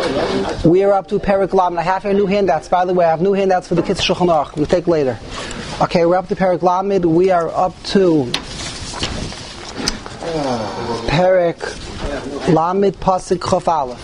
We are up to Perek Lamed. I have here new handouts. By the way, I have new handouts for the kids Shulchan Aruch. We'll take later. Okay, we're up to Perek Lamed. We are up to Perek Lamed Pasuk Chaf Aleph.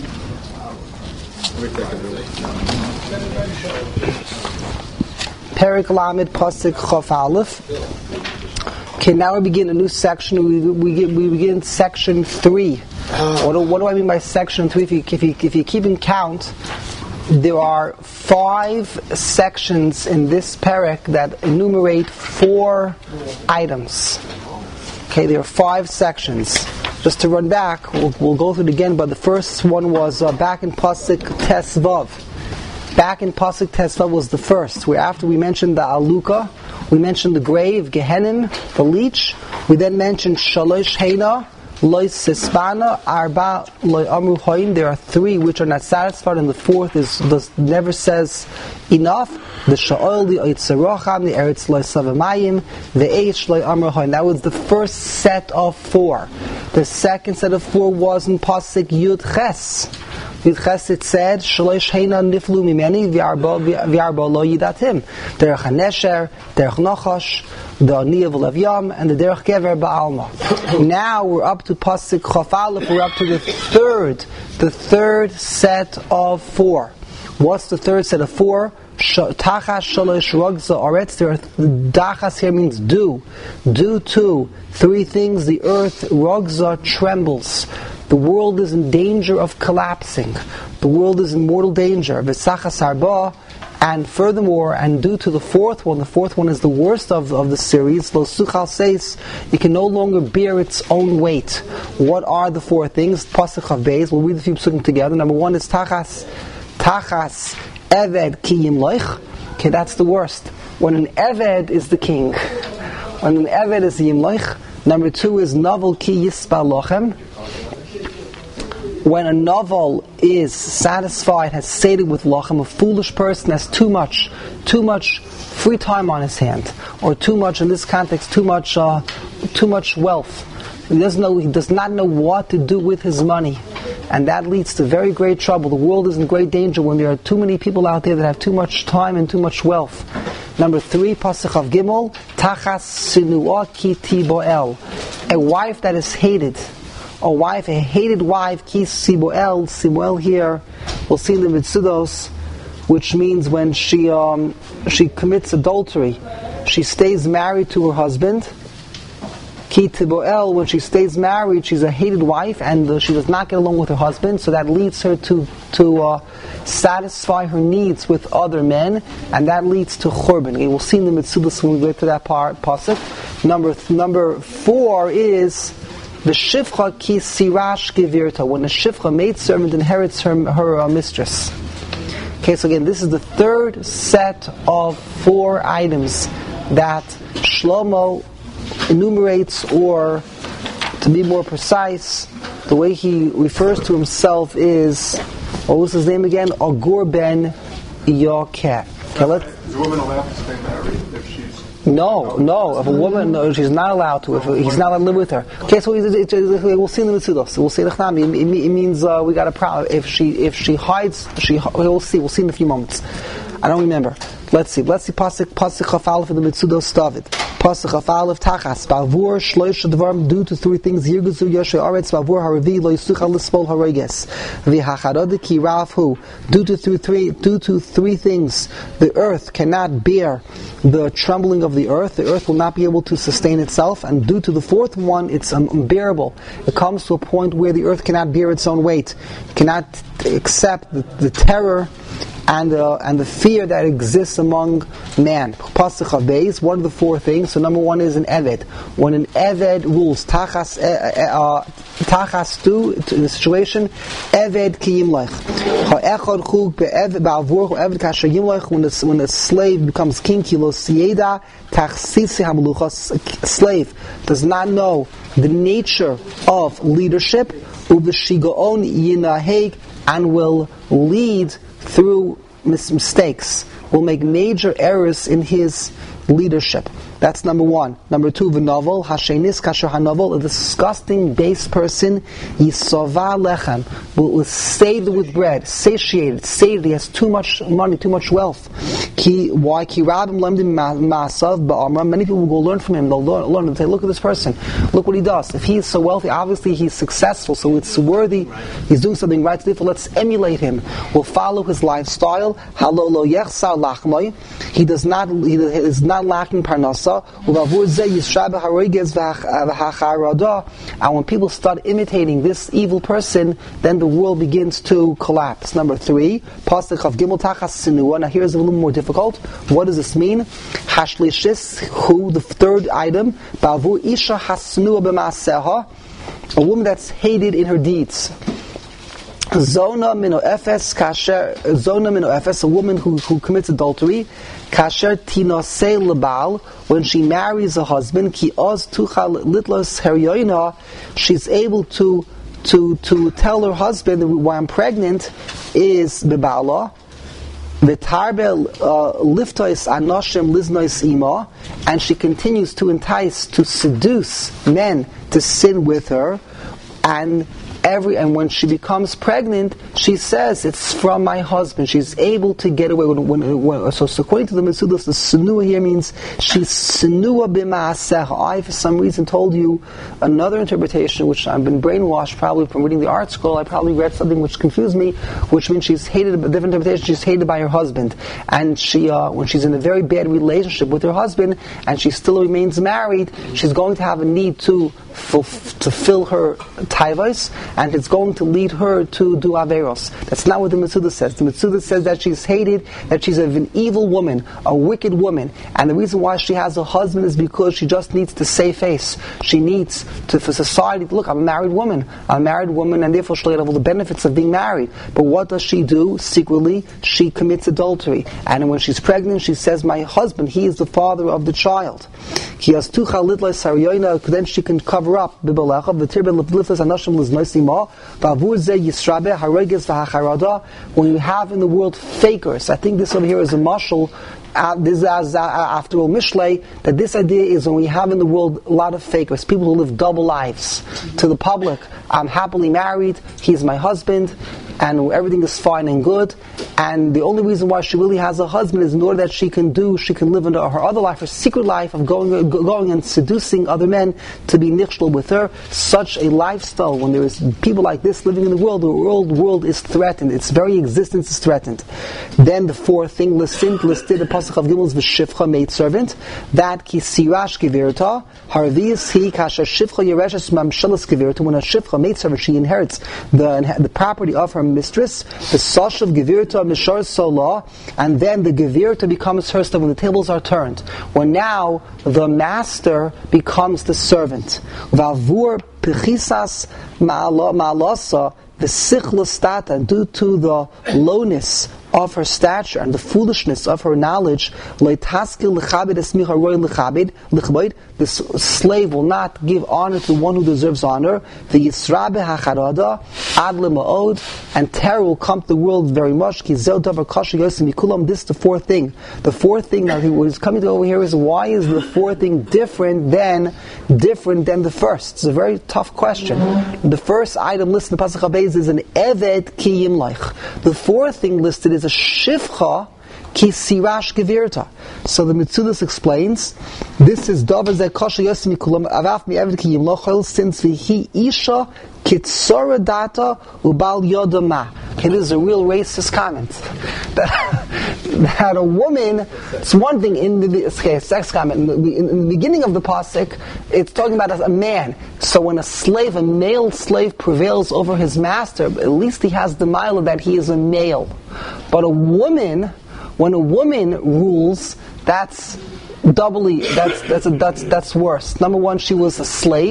Perek Lamed Pasuk Chaf Aleph. Okay, now we begin a new section. We begin section 3. What do I mean by section 3? If you keep in count, there are 5 sections in this perek that enumerate 4 items. Okay, there are 5 sections. Just to run back, we'll go through it again, but the first one was back in Pasuk Tesvav. Back in Pasuk Tesvav was the first, where after we mentioned the Aluka, we mentioned the grave, Gehenim, the leech. We then mentioned Shalosh Heina, Lois Sispana, Arba, Loi Amru Hoim. There are 3 which are not satisfied, and the 4th never says enough. The Sha'ol, the Oitzeracham, the Eretz Loi Savamayim, the Eish Loi Amru Hoim. That was the first set of 4. The second set of 4 was in Pasuk Yud Ches. Yud Ches it said, Shalosh Heina Niflu Mimeni, V'arba Lo Yidatim. Derech HaNesher, Derech Nochash, the Aniyah V'Levyam, and the Derech Gever Ba'alma. Now we're up to Pasuk Chaf Aleph. We're up to the third set of 4. What's the third set of 4? Tachas Shalosh Rogza Aretz. Dachas here means due. Due to 3 things, the earth Rogza trembles. The world is in danger of collapsing. The world is in mortal danger. V'sachas Arba. And furthermore, and due to the 4th one is the worst of the series. Lo Suchal says it can no longer bear its own weight. What are the 4 things? Pasuk Chav Beis. We'll read a few psukim together. Number 1 is Tachas Eved Ki Yimloich. Okay, that's the worst. When an Eved is the king. When an Eved is the Yimloich. Number 2 is Novel Ki Yispal Lochem. When a novel is satisfied, has sated with lochem, a foolish person has too much free time on his hand, or too much, in this context, too much wealth. He does not know what to do with his money, and that leads to very great trouble. The world is in great danger when there are too many people out there that have too much time and too much wealth. Number 3, Pasuk Chav Gimel, Tachas Sinua Ki Tiboel, a wife that is hated. A hated wife, Ki Siboel here, we'll see in the Mitzudos, which means when she commits adultery, she stays married to her husband. Ki Tiboel, when she stays married, she's a hated wife, and she does not get along with her husband, so that leads her to satisfy her needs with other men, and that leads to Churban. We'll see in the Mitzudos when we get to that pasuk. Number 4 is the Shifcha Ki Sirash Gevirta, when the Shifcha maidservant inherits her mistress. Okay, so again, this is the 3rd set of 4 items that Shlomo enumerates, or to be more precise, the way he refers to himself is, what was his name again? Agur ben Yokeh. Okay, is a woman allowed to stay married if she's... No. If a woman, no, she's not allowed to. If he's not allowed to live with her. Okay, so we'll see in the Mitzudos. We'll see the Chnami. It means we got a problem. If she hides, we'll see. We'll see in a few moments. I don't remember. Let's see. Pasuk Chaf Aleph for the Mitzudos David. Pasuk Chaf Aleph Tachas Bavur Shloish Dvarim, due to 3 things. Yirguzu Yoshe Aretz Bavur Haravi Lo Yisuchal Lispol Hareges V'Hacharad Ki Rafu, due to 3 things. The earth cannot bear the trembling of the earth. The earth will not be able to sustain itself, and due to the 4th one, it's unbearable. It comes to a point where the earth cannot bear its own weight. It cannot accept the terror and the fear that exists among man. Pasuk Chav Beis, one of the 4 things. So number 1 is an Eved. When an Eved rules, Tachas tu, in the situation, Eved Ki Yimloich. Ha'echad chug be'eved ba'avur ha'eved kasher Yimloich, when the slave becomes king, Kilo Sieda Tachsisi HaMelucha, slave does not know the nature of leadership, Ub'shigaon Yinaheg, and will lead through mistakes. will make major errors in his leadership. That's number one. Number two, v'novel, hashenis kasher hanovel, a disgusting, base person, yisova lechem, will stay with bread, satiated, he has too much money, too much wealth. Why? Ki rabim lemdim ma'asav ba'amra, many people will go learn from him, they'll learn and say, look at this person, look what he does. If he is so wealthy, obviously he's successful, so it's worthy, he's doing something right, so therefore let's emulate him. We'll follow his lifestyle. Halo lo yechsar lachmoi, he is not lacking parnasa. And when people start imitating this evil person, then the world begins to collapse. Number three, pasuk of Gimel Tachas Sinua. Now here's a little more difficult. What does this mean? Hashlishis, who the third item, Bavu Isha Hasnua b'maaseha, a woman that's hated in her deeds. Zona mino efes, a woman who commits adultery. Kasher tinosei lebal, when she marries a husband, ki oz tucha litlos heryoina, she's able to tell her husband, why I'm pregnant is bebala. V'tarbe liftois anoshim liznois ima, and she continues to entice, to seduce men to sin with her, and when she becomes pregnant, she says, it's from my husband. She's able to get away. So according to the Metzudos, the Sinua here means she's Sinua b'maaseha. I, for some reason, told you another interpretation, which I've been brainwashed probably from reading the art scroll. I probably read something which confused me, which means she's hated, a different interpretation, she's hated by her husband. And she, when she's in a very bad relationship with her husband, and she still remains married, she's going to have a need to fill her taivos, and it's going to lead her to do averos. That's not what the Metzudos says. The Metzudos says that she's hated, that she's an evil woman, a wicked woman, and the reason why she has a husband is because she just needs to save face. She needs for society to look, I'm a married woman, and therefore she'll get all the benefits of being married. But what does she do? Secretly, she commits adultery. And when she's pregnant, she says, my husband, he is the father of the child. Then she can cover up. When you have in the world fakers, I think this over here is a mashal. This is after all Mishlei, that this idea is when we have in the world a lot of fakers, people who live double lives. To the public, I'm happily married, he's my husband, and everything is fine and good, and the only reason why she really has a husband is in order that she can live into her other life, her secret life of going and seducing other men to be nichshel with her. Such a lifestyle, when there is people like this living in the world is threatened, its very existence is threatened. Then the fourth thing listed the pasuk of Gimel is v'shivcha, maidservant, that ki sirash gevirta, harvius hi kasha shivcha yereshes mamshelas gevirta, when a shivcha, maidservant, she inherits the property of her mistress, the sashav gevirta mishar solah, and then the gevirta becomes her stuff when the tables are turned, when now the master becomes the servant. Vavur pechisas ma'alasa, the sichlostata, due to the lowness of her stature and the foolishness of her knowledge, the slave will not give honor to one who deserves honor. The Yisrabe hacharada ad lema'od, and terror will come to the world very much. This is the fourth thing. The fourth thing that he was coming to over here is, why is the fourth thing different than the first? It's a very tough question. The first item listed in the Pasuk HaBeis is an eved ki yimleich. The fourth thing listed is a shivcha ki sirash gevirta. So the Metzudos explains, this is davar ze kosher yosim mikulam avaf mi eved ki yimlochel, since he isha kitzora data ubal yodama. Okay, this is a real racist comment. That a woman, it's one thing in the sex comment, in the beginning of the pasuk, it's talking about a man. So when a male slave prevails over his master, at least he has the mile that he is a male. But when a woman rules, that's doubly, that's worse. Number one, she was a slave.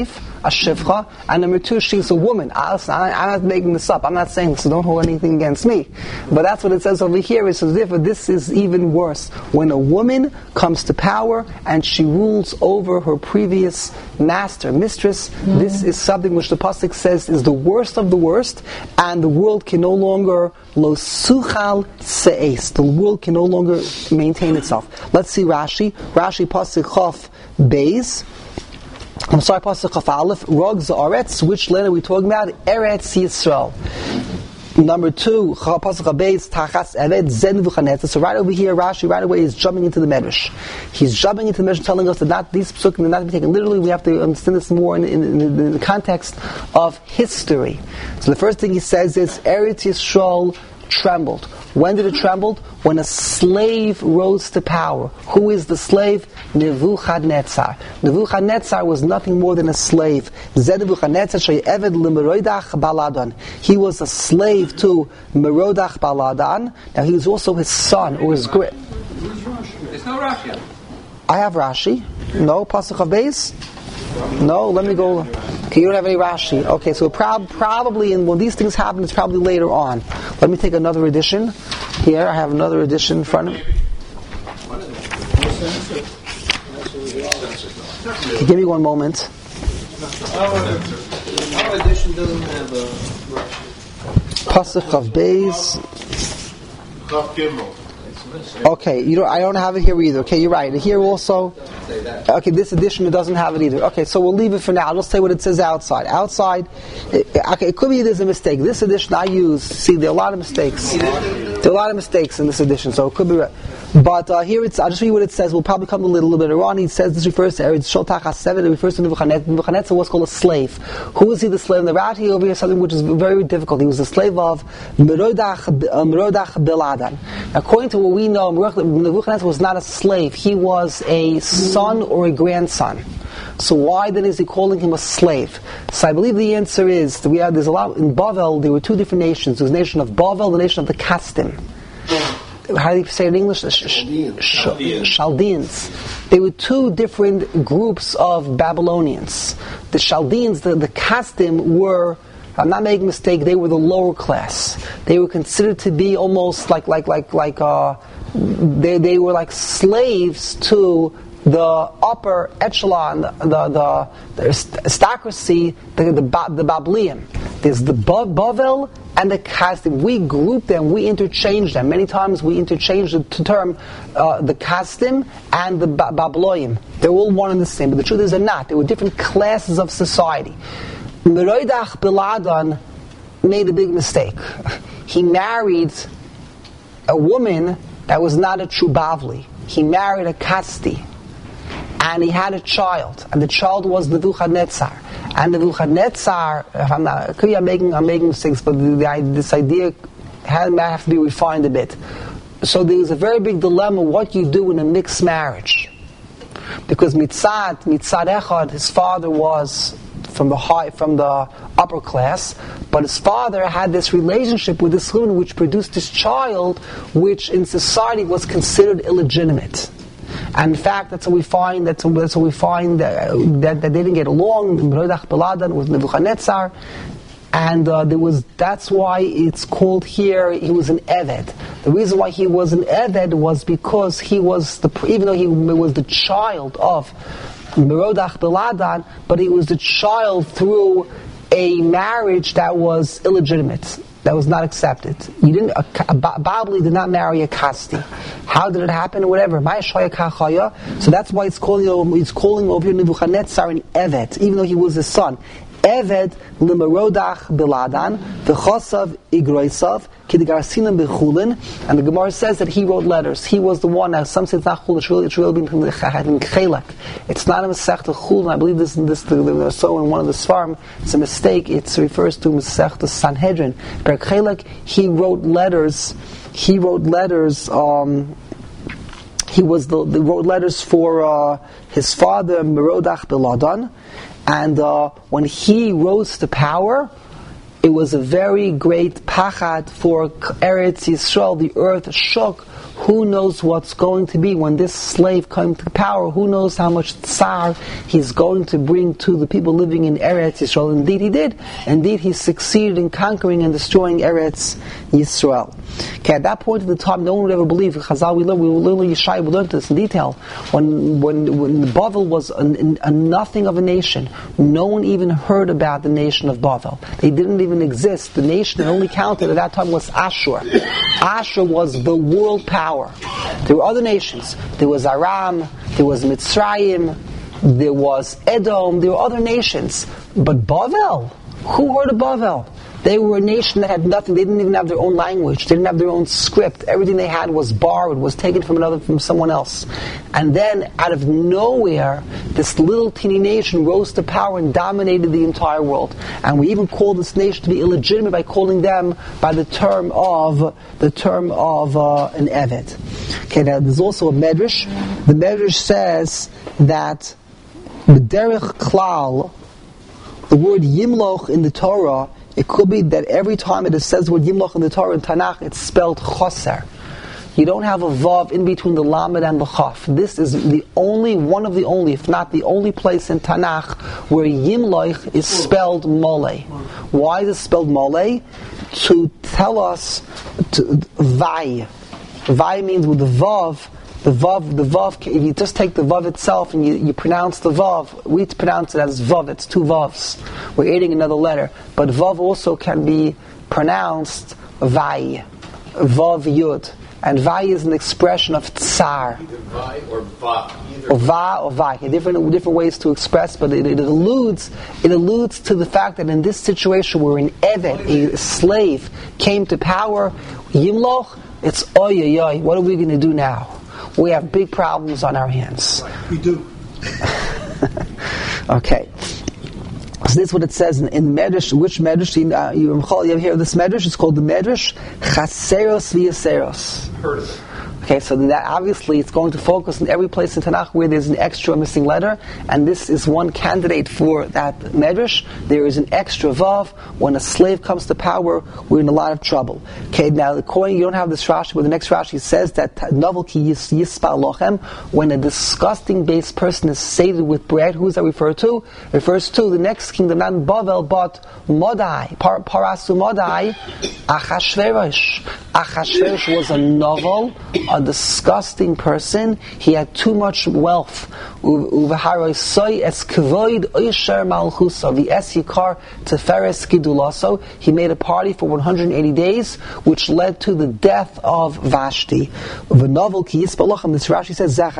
a shivcha, and number two, she's a woman. I'm not making this up. I'm not saying this, so don't hold anything against me. But that's what it says over here. It says, therefore, this is even worse. When a woman comes to power and she rules over her previous master, mistress, this is something which the pasuk says is the worst of the worst, and the world can no longer lo suchal se'es. The world can no longer maintain itself. Let's see Rashi. Rashi pasuk Chaf Beis. I'm sorry, pasuk Chaf Aleph. Rog Za'aretz. Which land are we talking about? Eretz Yisrael. Number two, pasuk Beis Tachas Eved Zen Nebuchadnezzar. So right over here, Rashi right away is jumping into the Medrash. He's jumping into the Medrash, telling us that these psukim are not to be taken literally. We have to understand this more in the context of history. So the first thing he says is Eretz Yisrael trembled. When did it tremble? When a slave rose to power. Who is the slave? Nebuchadnezzar. Nebuchadnezzar was nothing more than a slave. He was a slave to Merodach Baladan. Now he was also his son, or his great. There's no Rashi. I have Rashi. No, Pasuk of Beis? No, let me go. Okay, you don't have any Rashi. Okay, so probably when these things happen, it's probably later on. Let me take another edition. Here, I have another edition in front of me. Okay, give me one moment. Our edition doesn't have a Rashi. Pasuk of Beis. Chaf Gimel. Okay, I don't have it here either. Okay, you're right. Here also. Okay, this edition it doesn't have it either. Okay, so we'll leave it for now. I'll just say what it says outside. Outside, it could be there's a mistake. This edition I use. See, there are a lot of mistakes. There are a lot of mistakes in this edition, so it could be right. But here I'll just read what it says. We'll probably come a little bit later on. He says this refers to Eretz Shotach 7. It refers to Nebuchadnezzar. Nebuchadnezzar was called a slave. Who was he the slave? The Rashi over here something which is very difficult. He was the slave of Merodach Baladan. According to what we know, Nebuchadnezzar was not a slave. He was a son or a grandson. So why then is he calling him a slave? So I believe the answer is that there's a lot in Bavel. There were two different nations. There was the nation of Bavel, the nation of the Kasdim. How do you say it in English? Chaldeans. They were two different groups of Babylonians. The Chaldeans, the Kasdim were, I'm not making a mistake, they were the lower class. They were considered to be almost they were like slaves to the upper echelon, the aristocracy, the Babylon. There's the Bavel and the Kasdim. We group them, we interchange them. Many times we interchange the term the Kasdim and the Babylon. They're all one and the same, but the truth is they're not. They were different classes of society. Merodach Baladan made a big mistake. He married a woman that was not a true Bavli. He married a Kasti. And he had a child, and the child was Nebuchadnezzar. And Nebuchadnezzar, I'm making mistakes, but this idea might have to be refined a bit. So there was a very big dilemma what you do in a mixed marriage. Because Mitzad Echad, his father was from the upper class, but his father had this relationship with this woman which produced this child, which in society was considered illegitimate. And in fact, that's what we find. That they didn't get along. Merodach Baladan with Nebuchadnezzar, and that's why it's called here. He was an Eved. The reason why he was an Eved was because he was even though he was the child of Merodach Baladan, but he was the child through a marriage that was illegitimate. That was not accepted. Babli did not marry a Kasti. How did it happen? Whatever. So that's why it's calling over here Nebuchadnezzar an Evet, even though he was his son. Evet l'merodach beladan v'chosav igroisav kidigarsinam bechulin. And the Gemara says that he wrote letters. He was the one. Now some say it's not chul. It's really been chelak. It's not a Masechta chul. I believe so in one of the Svarim. It's a mistake. It refers to Masechta Sanhedrin. Per chelak, he wrote letters. He wrote letters. He wrote letters for his father Merodach Baladan. And when he rose to power, It was a very great pachad for Eretz Yisrael. The earth shook. Who knows what's going to be when this slave comes to power? Who knows how much tsar he's going to bring to the people living in Eretz Yisrael? Indeed he did. Indeed he succeeded in conquering and destroying Eretz Yisrael. Okay, at that point in the time, no one would ever believe. Chazal, we learned Yeshai, we learned this in detail. When Bavel was a nothing of a nation, no one even heard about the nation of Bavel. They didn't even exist. The nation that only counted at that time was Ashur. Ashur was the world power. There were other nations. There was Aram, there was Mitzrayim, there was Edom, there were other nations. But Bavel, who heard of Bavel? They were a nation that had nothing. They didn't even have their own language. They didn't have their own script. Everything they had was borrowed, was taken from someone else. And then, out of nowhere, this little teeny nation rose to power and dominated the entire world. And we even call this nation to be illegitimate by calling them by the term of an Eved. Okay, now there's also a Medrash. The Medrash says that B'derech Klal, the word Yimloch in the Torah, it could be that every time it says the word Yimloch in the Torah in Tanakh, it's spelled Choser. You don't have a Vav in between the Lamed and the Chaf. This is one of the only, if not the only place in Tanakh where Yimloch is spelled Mole. Why is it spelled Mole? To tell us Vai. Vai means with the Vav. The Vav, if you just take the Vav itself and you pronounce the Vav, we pronounce it as Vav, it's two Vavs. We're adding another letter. But Vav also can be pronounced Vai, Vav Yud. And Vai is an expression of Tsar. Either Vai or Va. Or Va or Vai. Different ways to express, but it alludes to the fact that in this situation where an Eved, a slave, came to power, Yimloch, it's oy oy oy, what are we going to do now? We have big problems on our hands. Right. We do. Okay. So this is what it says in Medrash. Which Medrash? You ever hear of this Medrash? It's called the Medrash Chaseros V'Yaseros. Heard of it. Okay, so that obviously it's going to focus on every place in Tanakh where there's an extra missing letter, and this is one candidate for that medrash. There is an extra vav. When a slave comes to power, we're in a lot of trouble. Okay, now you don't have this Rashi, but the next Rashi says that novel ki yispal lochem, when a disgusting base person is sated with bread, who does that refer to? It refers to the next kingdom, not Bavel, but Modai, Parasu Modai, Achashverosh. Achashverosh was a novel, a disgusting person. He had too much wealth. He made a party for 180 days, which led to the death of Vashti. This Rashi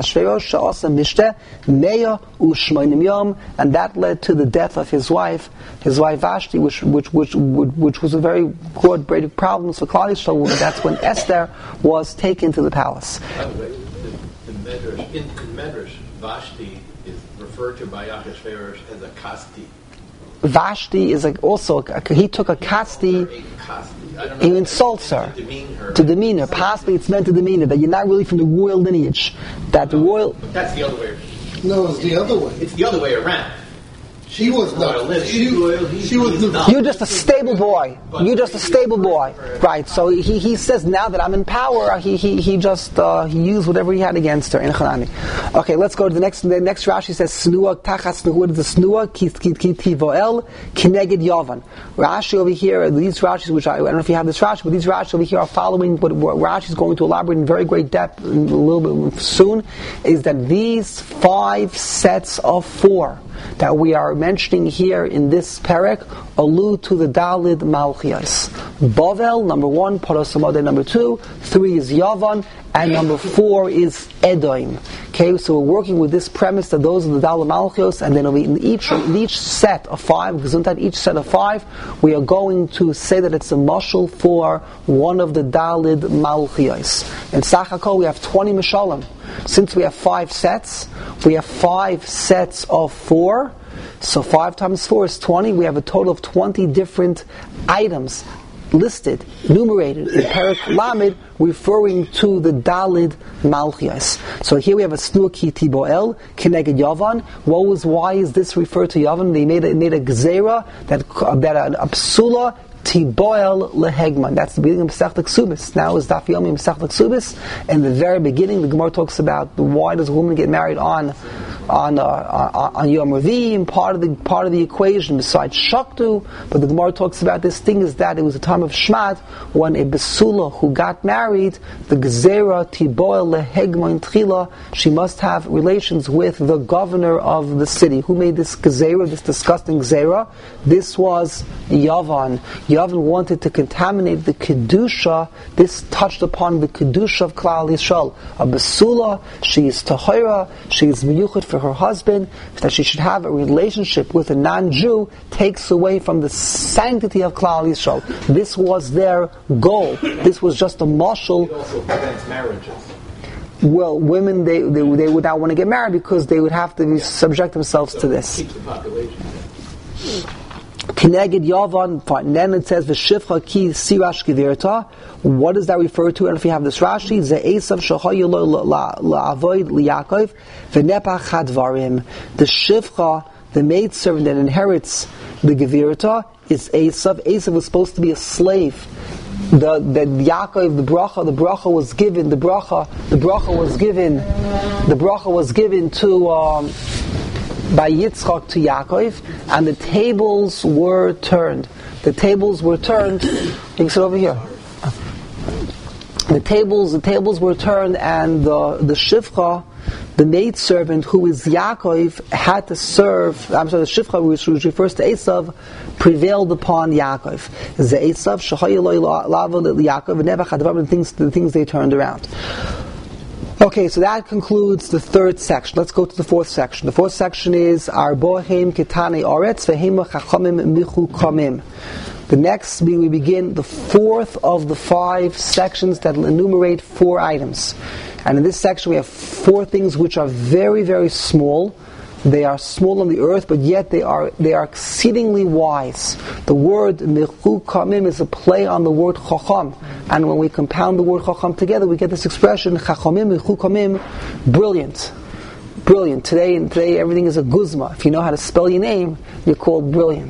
says, and that led to the death of his wife Vashti, which was a very good, great problem for Klal Yisrael. That's when Esther was taken to the palace. By the way, the Medrash, in Medrash, Vashti is referred to by Achashverosh as a kasti. Vashti is he took a kasti. He insults her. To demean her. Possibly it's meant to demean her, that you're not really from the royal lineage. That the royal. That's the other way. No, it's the other way. It's the other way around. She was not. She was the. You're just a stable boy. You're just a stable boy, right? So he says now that I'm in power, he used whatever he had against her in Hanani. Okay, let's go to the next. The next Rashi says snua tachas snua. What is the snua? Ki tivoel kineged yavan. Rashi over here. These Rashis, which I don't know if you have this Rashi, but these Rashis over here are following what Rashi is going to elaborate in very great depth a little bit soon. Is that these 5 sets of 4 that we are mentioning here in this parak allude to the Dalid Malchias. Bavel, number 1, Paras Hamada, number 2, 3 is Yavan, and number 4 is Edom. Okay, so we're working with this premise that those are the Dalid Malchios, and then in each set of 5, Gesundheit, each set of 5, we are going to say that it's a mashal for one of the Dalid Malchios. In Sachakol we have 20 Mishalim. Since we have 5 sets, we have 5 sets of 4. So 5 times 4 is 20. We have a total of 20 different items listed, enumerated in Perek Lamed, referring to the Dalid Malchias. So here we have a Snua Ki Tiboel, Kineged Yavan. Why is this referred to Yavan? They made a Gzeira, that a Psula Tiboel lehegman. That's the beginning of Masechet Ksubis. Now is Daf Yomi Masechet Ksubis. In the very beginning, the Gemara talks about why does a woman get married on Yom Revi, and part of the equation besides Shaktu. But the Gemara talks about this thing is that it was a time of Shmat when a Besula who got married, the Gezerah Tiboel lehegman Tchila, she must have relations with the governor of the city. Who made this Gezerah, this disgusting Gezerah? This was Yavan. Yavan wanted to contaminate the Kedusha. This touched upon the Kedusha of Klal Yisrael. A Besula, she is Tahira, she is Miyuchot for her husband, that she should have a relationship with a non-Jew takes away from the sanctity of Klal Yisrael. This was their goal. This was just a mashal. It also prevents marriages. Well, women, they would not want to get married because they would have to subject themselves to this. Keep the population down. Kineged Yavan, and then it says V'shivcha ki sirash gevirta. What does that refer to? And if you have this Rashi, Ze Esav shachayu la'avoid liYakov v'nepach hadvarim. The shivcha, the maidservant that inherits the gevirta, is Esav. Esav was supposed to be a slave. The Yaakov, the bracha was given. The bracha was given to. By Yitzchak to Yaakov, and the tables were turned. You can sit over here. The tables were turned, and the shivcha, the maidservant who is Yaakov, had to serve. The shivcha, which refers to Esav, prevailed upon Yaakov. The Esav shachayiloi lava Yaakov and never had the things they turned around. Okay, so that concludes the third section. Let's go to the fourth section. The fourth section is Arbohem Ketane Oretz Vehema Chachamim Michu Kamim. The next, we begin the fourth of the 5 sections that will enumerate 4 items. And in this section we have 4 things which are very, very small. They are small on the earth, but yet they are exceedingly wise. The word Michu Kamim is a play on the word Chacham. And when we compound the word Chacham together, we get this expression, Chachamim, Michu Kamim, brilliant. Brilliant. Today everything is a guzma. If you know how to spell your name, you're called brilliant.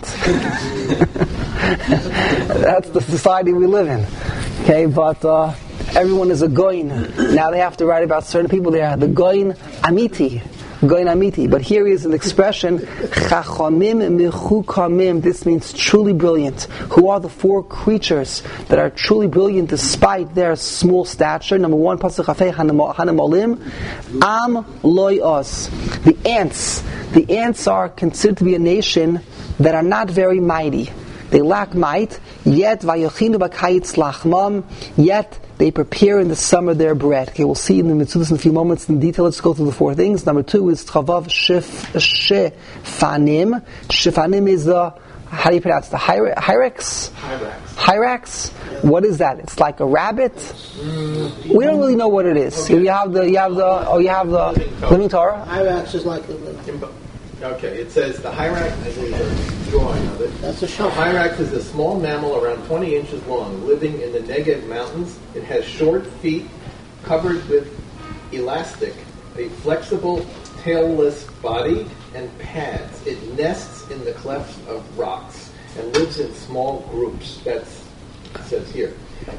That's the society we live in. Okay, but everyone is a goyin. Now they have to write about certain people. They are the goyin amiti. But here is an expression, Chachamim Mechukamim. This means truly brilliant. Who are the 4 creatures that are truly brilliant despite their small stature? Number 1, Pasuk Chafei Hanam Olim, Am Loi Os. The ants. The ants are considered to be a nation that are not very mighty. They lack might, yet Vayochinu Bakayitz Lachmam, yet they prepare in the summer their bread. Okay, we'll see in the Mitzvahs in a few moments in detail. Let's go through the 4 things. Number 2 is Chavav Shefanim. Shefanim is the, how do you pronounce the Hyrax? Hyrax. What is that? It's like a rabbit. We don't really know what it is. You have the Living Torah. Hyrax is like a Okay, it says the hyrax, I think there's a drawing of it. That's a The shofar. hyrax is a small mammal around 20 inches long, living in the Negev mountains. It has short feet covered with elastic, a flexible, tailless body, and pads. It nests in the clefts of rocks and lives in small groups. That's it says here.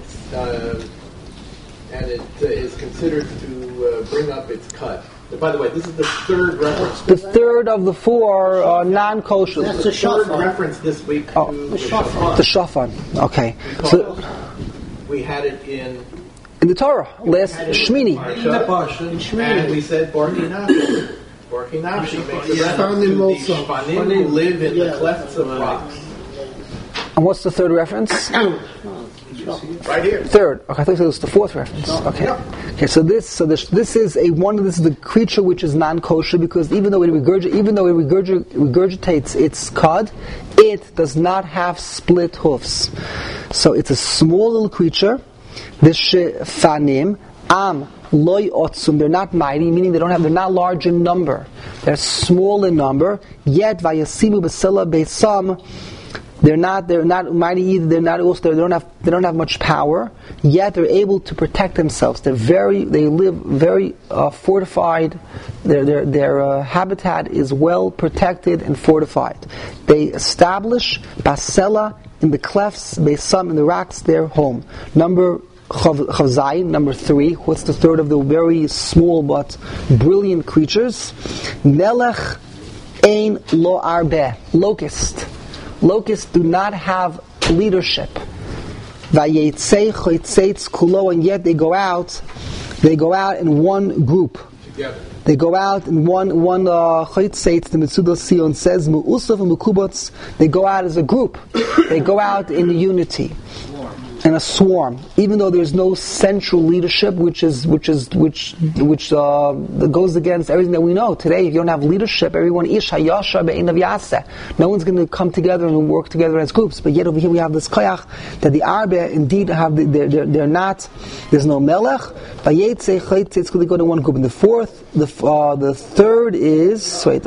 And it is considered to bring up its cud. By the way, this is the 3rd reference. The 3rd of the 4 non-kosher. That's The the 3rd shofar. reference this week Oh. to The shofar. The shofar. Okay. Because So we had it in in the Torah, last Shmini. Parsha, and we said Barki Nafshi. Barki Nafshi makes a reference to the also. Shfanim who live in the clefts of rocks. And what's the 3rd reference? Right here. 3rd. Okay, I thought it was the 4th reference. Okay. Okay. So this is the creature which is non-kosher because even though it regurgitates its cud, it does not have split hoofs. So it's a small little creature. This shefanim am loy otzum. They're not mighty, meaning they're not large in number. They're small in number. Yet vayasimu b'sela beisam. They're not mighty either. They don't have much power. Yet they're able to protect themselves. They live very fortified. Their habitat is well protected and fortified. They establish basela in the clefts, Beisam, in the rocks, their home. Number Chavzayin, number 3. What's the third of the very small but brilliant creatures? Melech ein lo arbe. Locust. Locusts do not have leadership. Vayetzei choitzeitz kulo, and yet they go out in one group. Together. They go out in one choitzeitz, the Mitzudas Sion says, mu'usaf and mu'kubots, they go out as a group. They go out in unity. In a swarm, even though there's no central leadership, which goes against everything that we know today. If you don't have leadership, everyone ish hayasha be'einav yaseh. No one's going to come together and work together as groups. But yet over here we have this koyach that the arbe indeed have. They're not. There's no melech. Vayetze chaytze. They go to one group. And the fourth is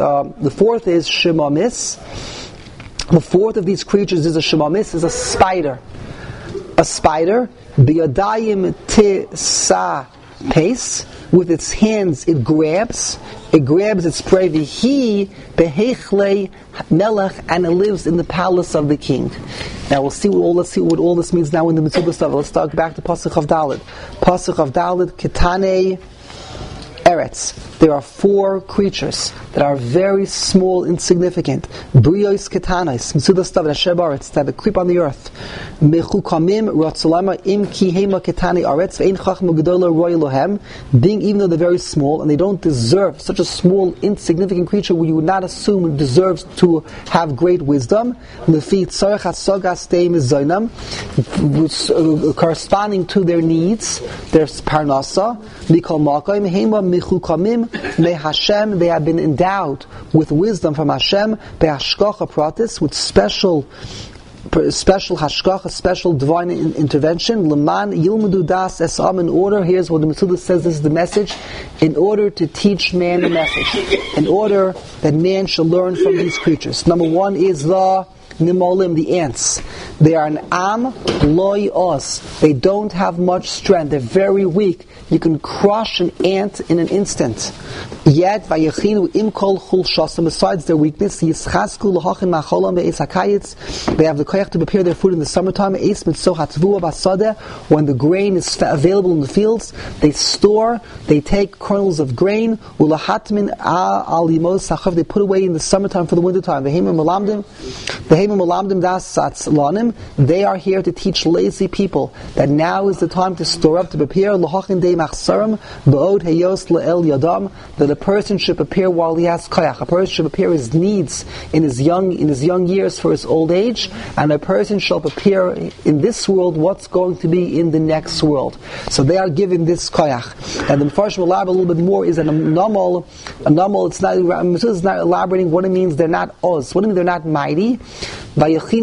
shemamis. The fourth of these creatures is a shemamis, is a spider. A spider, biyadayim tisa pace, with its hands it grabs its prey, vihi behechle melech, and it lives in the palace of the king. Now let's see what all this means now in the Mitzudas stuff. Let's talk back to Pasuk of Dalet. Pasuk of Dalet, Ketane Eretz. There are 4 creatures that are very small, insignificant. Brios ketanos, Mitzudas Tav Asher Baretz, that creep on the earth. Mechukamim Ratzolama im Kihema Ketani Aretz Ve'in Chachma Gedola Roy Lohem. Being, even though they're very small and they don't deserve, such a small, insignificant creature where you would not assume deserves to have great wisdom. Lefi Tzarech HaSogas Teim Zoynam, corresponding to their needs, their parnasa. Mikol Malkaim Hema Mechukamim Me Hashem, they have been endowed with wisdom from Hashem, be'hashgacha pratis, with special hashgacha, special divine intervention. Leman yilmudu das esam, in order. Here's what the Mitzudas says. This is the message. In order to teach man the message, in order that man shall learn from these creatures. Number 1 is the Nimolim, the ants. They are an am loy os. They don't have much strength. They're very weak. You can crush an ant in an instant. Yet, vayechinu im kol chulshasam, besides their weakness, yischasku l'hachin macholam ve'es hakayitz, they have the koyach to prepare their food in the summertime. Eis mitzvah hatzvua basadeh, when the grain is available in the fields, they store, they take kernels of grain, ulahatmin al yimos sachav, they put away in the summertime for the wintertime. Vehemim malamdim das satzlanim, they are here to teach lazy people that now is the time to store up, to prepare l'hachin de machsarim, ba'od heyos le'el yadam, that a person should prepare while he has koyach. A person should prepare his needs in his young years for his old age, and a person shall prepare in this world what's going to be in the next world. So they are given this koyach. And the Mefarshim elaborate a little bit more. Is an anomal. It's not elaborating what it means. They're not oz. What it means they're not mighty. So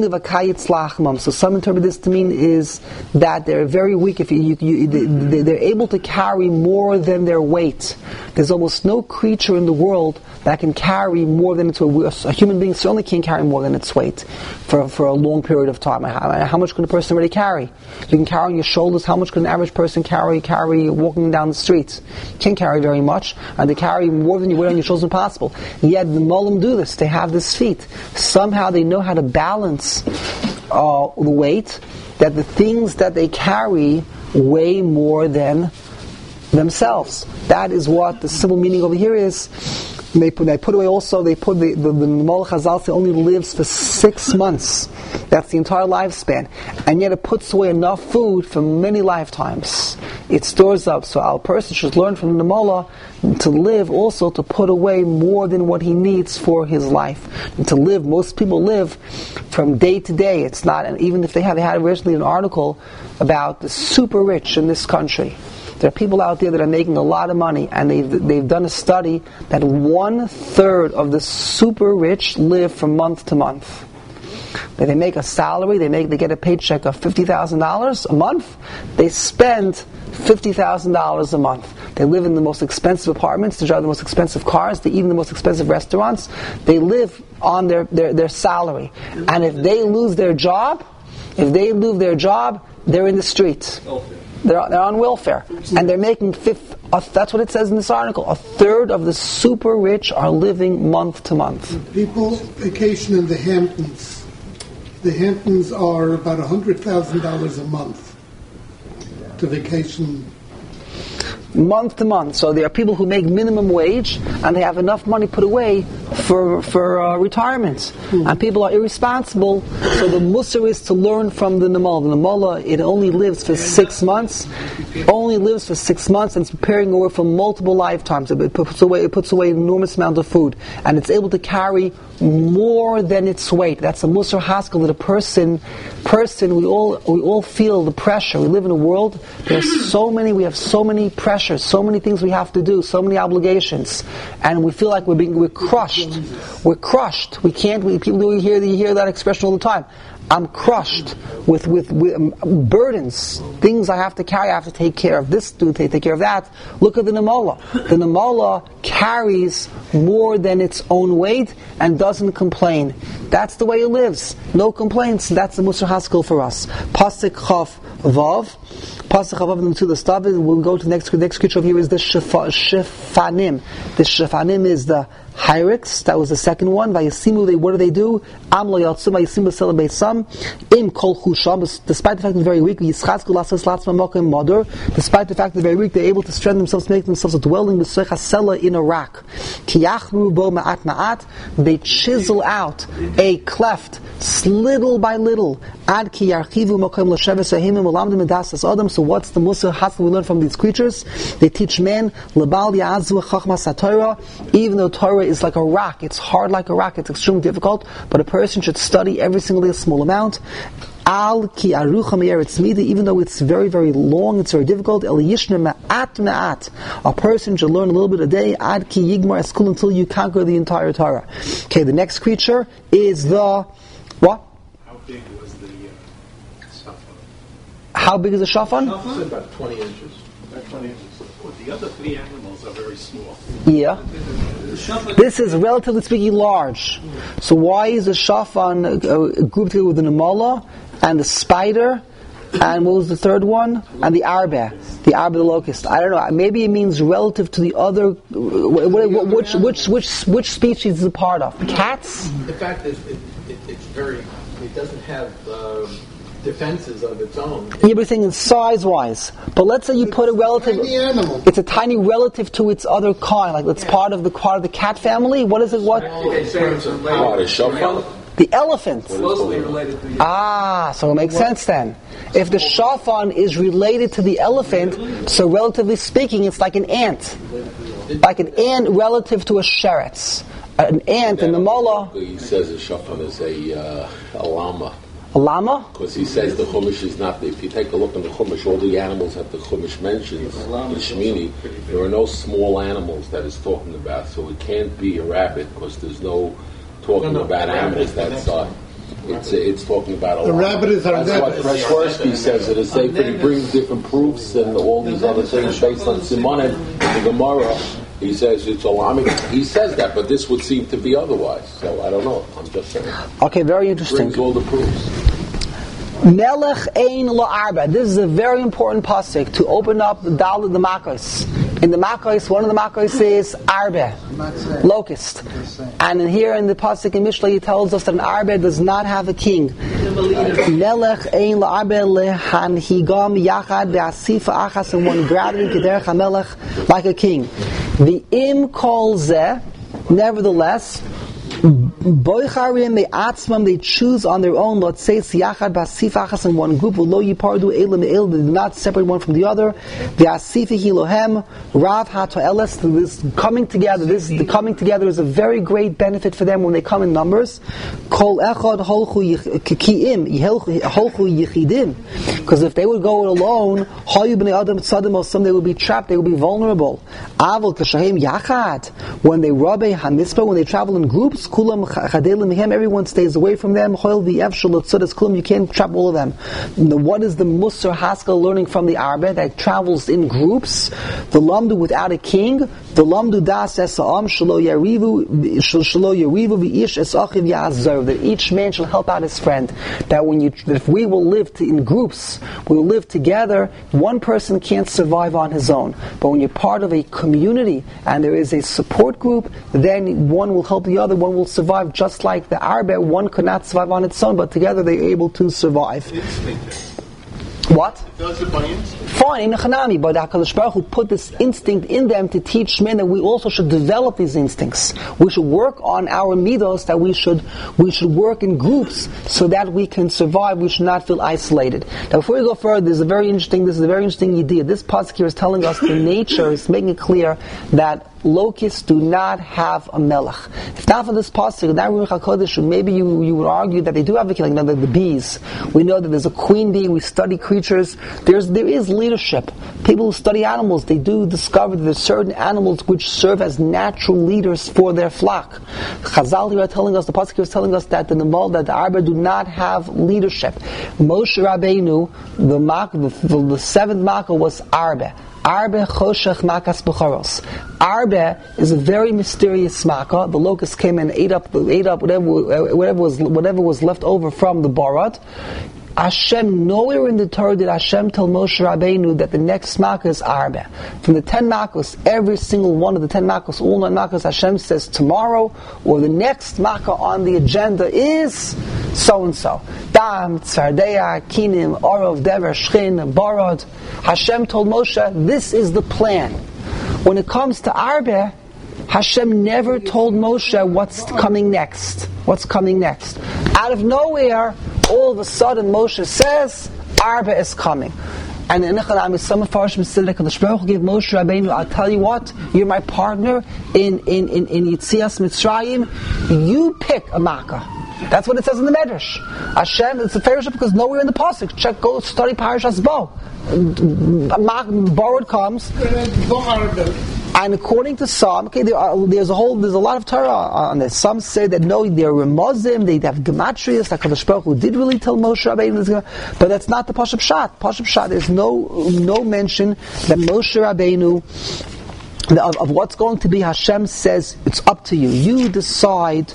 some interpret this to mean is that they're very weak. If they're able to carry more than their weight. There's almost no creature in the world that can carry more than its weight. A human being certainly can't carry more than its weight for a long period of time. How much can a person really carry? You can carry on your shoulders. How much can an average person carry walking down the streets? You can't carry very much. And to carry more than you weigh on your shoulders is impossible. Yet the Molim do this. They have this feat. Somehow they know how to balance the weight, that the things that they carry weigh more than themselves. That is what the simple meaning over here is. They put away also, the Molech Hazal only lives for 6 months. That's the entire lifespan. And yet it puts away enough food for many lifetimes. It stores up. So our person should learn from the Mola to live also, to put away more than what he needs for his life. And to live, most people live from day to day. It's not, and even if they had originally an article about the super rich in this country. There are people out there that are making a lot of money, and they've done a study that 1/3 of the super rich live from month to month. That they make a salary, they get a paycheck of $50,000 a month. They spend $50,000 a month. They live in the most expensive apartments, they drive the most expensive cars, they eat in the most expensive restaurants. They live on their salary. And if they lose their job, they're in the street. They're on welfare, and they're making that's what it says in this article. 1/3 of the super rich are living month to month. People vacation in the Hamptons. the Hamptons are about $100,000 a month to vacation. Month to month. So there are people who make minimum wage and they have enough money put away for retirement. And people are irresponsible. So the musar is to learn from the Namala. The Namala, it only lives for 6 months. Only lives for 6 months and it's preparing over for multiple lifetimes. It puts away an enormous amount of food. And it's able to carry more than its weight. That's a musar haskell that a person, we all feel the pressure. We live in a world, we have so many pressures, so many things we have to do, so many obligations, and we feel like we're crushed. We're crushed. People hear that expression all the time. I'm crushed with burdens, things I have to carry. I have to take care of this, take care of that. Look at the Namala. The Namala carries more than its own weight and doesn't complain. That's the way it lives. No complaints. That's the Musar Haskell for us. Pasuk Chav Vav. Pasuk Chav Vav in the Stavit. We'll go to the next creature over here is the Shefanim. The Shefanim is the Hyrex, that was the second one. Vayasimu, what do? Am lo yatsu, vayasimu celebrate some. Im kol chusham, despite the fact that they're very weak, yischazku lasas latzma mokim modor. Despite the fact that they're very weak, they're able to strengthen themselves, make themselves a dwelling with sela in a rock. Kiyachru bo ma'at ma'at, they chisel out a cleft, little by little. Ad ki yarchivu mokim l'sheves ahimim ulamdim edasas adam. So what's the musar haskell we learn from these creatures? They teach men lebal yazu chachmas haTorah, even though Torah is like a rock. It's hard like a rock. It's extremely difficult, but a person should study every single day a small amount. Al ki arucha me'eretz mida, even though it's very, very long, it's very difficult. El yishna ma'at ma'at. A person should learn a little bit a day. Ad ki yigmar eskul, until you conquer the entire Torah. Okay, the next creature is the what? How big was the shafan? How big is the shafan? It's about 20 inches. About 20 inches. Well, the other three animals are very small. Yeah. This is relatively speaking large. So why is the shafan grouped together with the namala and the spider, and what was the third one? And the arbe, the locust. I don't know. Maybe it means relative to the other. Which species is it part of? The cats. The fact is, it's very. It doesn't have defenses of its own. You're thinking size-wise, but let's say you put a relative. It's a tiny relative to its other kind, like it's part of the cat family. What is it? What? The elephant. Closely related to the so it makes sense then. If the shafan is related to the elephant, so relatively speaking, it's like an ant. Like an ant relative to a sheretz. An ant in the mullah. He says a shafan is a llama. A llama? Because he says the Chumash is not, if you take a look in the Chumash, all the animals that the Chumash mentions in Shemini, there are no small animals that it's talking about, so it can't be a rabbit, because there's no talking about animals that size. It's talking about a llama. The rabbit is our That's what Preshwarsky says, it is safe, but he brings different proofs and all these other things based on Simonim, the Gemara. He says it's a llama. He says that, but this would seem to be otherwise. So I don't know. I'm just saying. Okay, very interesting. Brings all the proofs. Melech ein la'arba. This is a very important pasuk to open up the Dalet the Makos. In the Makos, one of the Makos is arbe, locust. And in here in the pasuk in Mishlei, he tells us that an arbe does not have a king. Melech ein la'arbe lehanhigam yachad ve'asifa achas, and one gathering kederech hamelech, like a king. The im kol zeh, nevertheless, boicharim me'atzmam, they choose on their own. Let's say siyachad b'asif achas, in one group. V'lo yipardu eila me'il, they do not separate one from the other. V'asifi hilohem rav hatoeles, this coming together. The coming together is a very great benefit for them when they come in numbers. Kol echad holchu ki'im holchu yichidim, because if they would go alone, hayu b'nei adam tzadim osam, they would be trapped. They would be vulnerable. Avol kashahem yachad, when they rabbe hamispa, when they travel in groups. Everyone stays away from them. You can't trap all of them. What is the Musar Haskell learning from the Arbe that travels in groups? The Lamdu without a king. The Lamdu das esa'am shelo yarivu v'ish esachiv ya'azor. That each man shall help out his friend. That if we will live in groups, we will live together. One person can't survive on his own. But when you're part of a community and there is a support group, then one will help the other. One will survive. survive just like the Arbe. One could not survive on its own, but together they're able to survive. What? Does it by instinct? Fine, in Hanami, but HaKadosh Baruch Hu put this instinct in them to teach men that we also should develop these instincts. We should work on our midos, that we should work in groups so that we can survive. We should not feel isolated. Now, before we go further, this is a very interesting idea. This pasuk here is telling us the nature, is making it clear that locusts do not have a melech. If not for this pasuk, maybe you would argue that they do have a king, like the bees. We know that there's a queen bee. We study creatures. There is leadership. People who study animals, they do discover that there's certain animals which serve as natural leaders for their flock. Chazal here are telling us, the pasuk is telling us that the Arba do not have leadership. Moshe Rabbeinu, the seventh Makkah was Arba. Arbe choshech makas b'charos. Arbe is a very mysterious makkah. The locust came and ate up whatever was left over from the barat. Hashem, nowhere in the Torah did Hashem tell Moshe Rabbeinu that the next makkah is Arbe. From the 10 makkahs, every single one of the 10 makkahs, all 9 makkahs, Hashem says tomorrow, or the next makkah on the agenda is so-and-so. Dam, Tzardeya, Kinim, Orov, Dever, Shchin, Barad. Hashem told Moshe, this is the plan. When it comes to Arbe, Hashem never told Moshe what's coming next. What's coming next? Out of nowhere, all of a sudden Moshe says, Arba is coming. And in Echanami, some of Farshim said that the Baruch Hu gave Moshe Rabbeinu, I'll tell you what, you're my partner in Yitzias Mitzrayim, you pick a makkah. That's what it says in the Medrash. Hashem, it's a fellowship because nowhere in the pasuk. Check, go study Parashas Bo. Borrowed comes, and according to some, there's a lot of Torah on this. Some say that no, they're Ramazim, they have gematrias. Like HaKadosh Baruch Hu did really tell Moshe Rabbeinu, but that's not the Pashup Pshat. Pashup Pshat, there's no mention that Moshe Rabbeinu. Of what's going to be. Hashem says it's up to you. You decide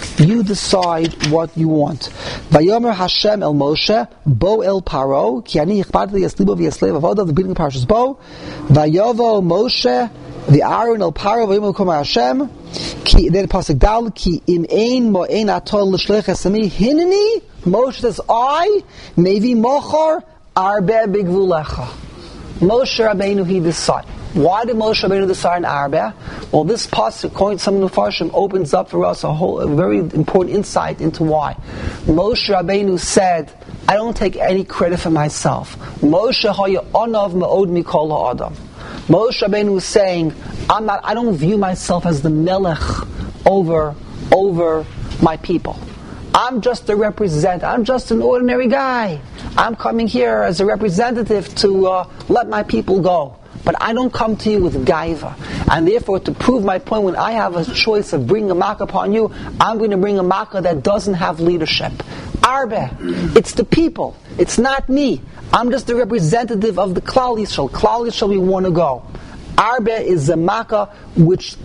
what you want. Vayomer Hashem el Moshe bo el Paro ki ani ichpadli yaslibo v'yaslev avodah, the beginning of Parashas Bo. Vayovo Moshe the Aaron el Paro vayomer koma Hashem ki, then pasuk dal ki im ein mo ein atol l'shlech esami hineni. Moshe says, I mevi mochar arbe bigvulecha. Moshe Rabbeinu, he decided. Why did Moshe Rabbeinu decide on Arba? Well, this pasuk, according to some of the Farshim, opens up for us a very important insight into why. Moshe Rabbeinu said, I don't take any credit for myself. Moshe haya onav me'od mikol ha'adam. Moshe Rabbeinu was saying, I don't view myself as the melech over my people. I'm just a representative. I'm just an ordinary guy. I'm coming here as a representative to let my people go. But I don't come to you with gaiva. And therefore, to prove my point, when I have a choice of bringing a makkah upon you, I'm going to bring a makkah that doesn't have leadership. Arbe, it's the people. It's not me. I'm just the representative of the Klal Yisrael. Klal Yisrael, we want to go. Arbe is a makkah which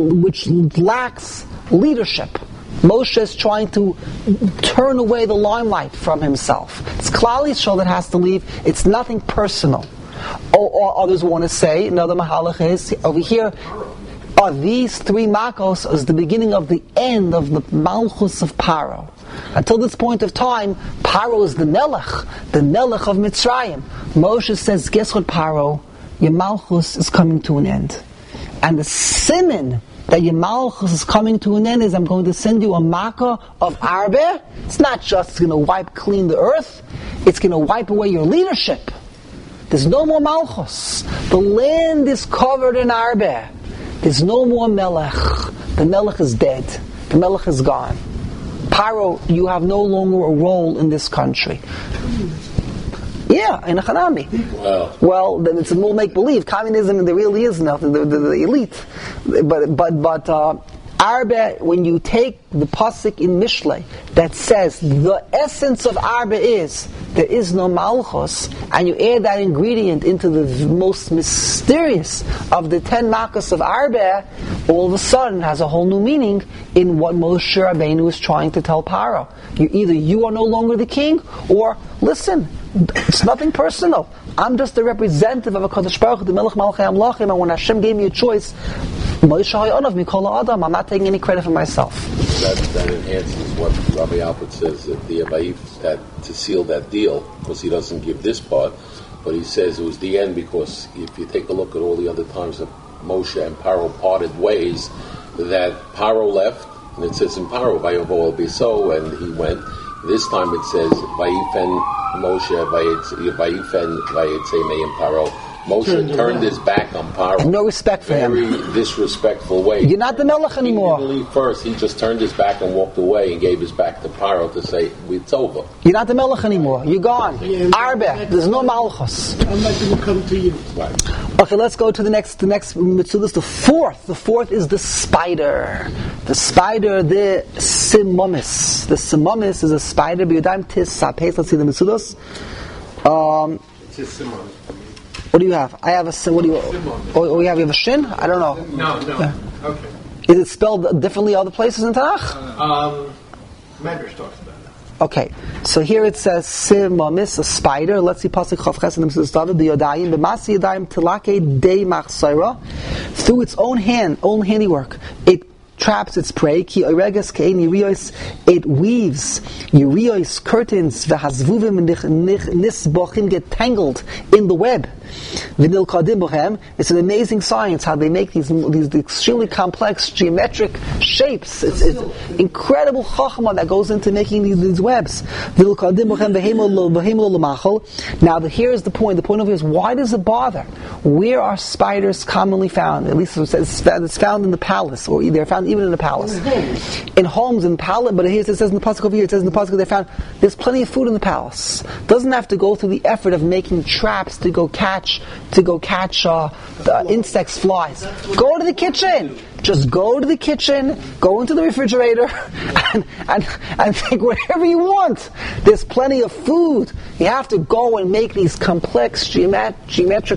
lacks leadership. Moshe is trying to turn away the limelight from himself. It's Klal Yisrael that has to leave. It's nothing personal. Or others want to say, another mahalach is, over here, these 3 makos is the beginning of the end of the malchus of Paro. Until this point of time, Paro is the melech of Mitzrayim. Moshe says, guess what, Paro? Your malchus is coming to an end. And the siman that your malchus is coming to an end is, I'm going to send you a makkah of Arbe. It's not just going to wipe clean the earth, it's going to wipe away your leadership. There's no more malchus. The land is covered in Arbe. There's no more melech. The melech is dead. The melech is gone. Paro, you have no longer a role in this country. Yeah, in a Hanami. Wow. Well, then it's more make-believe. Communism, there really is nothing. The elite. But Arbe, when you take the pasuk in Mishlei that says the essence of Arbe is there is no malchus, and you add that ingredient into the most mysterious of the 10 makkos of Arbe, all of a sudden has a whole new meaning in what Moshe Rabbeinu is trying to tell Paro. You are no longer the king, or listen, It's nothing personal. I'm just a representative of a Kadosh Baruch Hu, the Melech Malachei Amlachim, and when Hashem gave me a choice, I'm not taking any credit for myself. That enhances what Rabbi Alpert says that the Abayif, that to seal that deal, because he doesn't give this part, but he says it was the end, because if you take a look at all the other times that Moshe and Paro parted ways, that Paro left, and it says in Paro, Vayovo will be so, and he went. This time it says, Vayifen Moshe, Vayifen Vayetzei and Paro. Moshe turned his back on Paro. No respect for him. Very disrespectful way. You're not the Melech anymore. He didn't leave first. He just turned his back and walked away and gave his back to Paro to say, it's over. You're not the Melech anymore. You're gone. Arbe. There's no Malchus. I'm not going to come to you. Right. Okay, let's go to the next mitzvah. The fourth. The fourth is the spider. The spider, the simomis. The simomis is a spider. Let's see the mitzvahs. What do you have? I have a sin. What do you? Oh, you have a shin? I don't know. No. Okay. Is it spelled differently other places in Tanakh? Medrash talks about that. Okay, so here it says simomis, a spider. Let's see pasuk Chav Ches in the mitzvah David. The yodayim b'masi yodayim tilake dei machsayra, through its own handiwork, it traps its prey. Ki oreges kein yiriyos, it weaves yiriyos, curtains, v'hazvuvim nisbochim, get tangled in the web. V'nil kadim b'chem. It's an amazing science how they make these extremely complex geometric shapes. It's incredible chachma that goes into making these webs. V'nil kadim b'chem v'heimol l'machol. Now here's the point. The point of view is, why does it bother? Where are spiders commonly found? At least it's found in the palace, or they're found even in the palace. In homes, in palace, but here it says in the pasuk over here, it says in the pasuk they found there's plenty of food in the palace. Doesn't have to go through the effort of making traps to go catch insects, flies. Go to the kitchen. Just go to the kitchen, go into the refrigerator, and take whatever you want. There's plenty of food. You have to go and make these complex geometric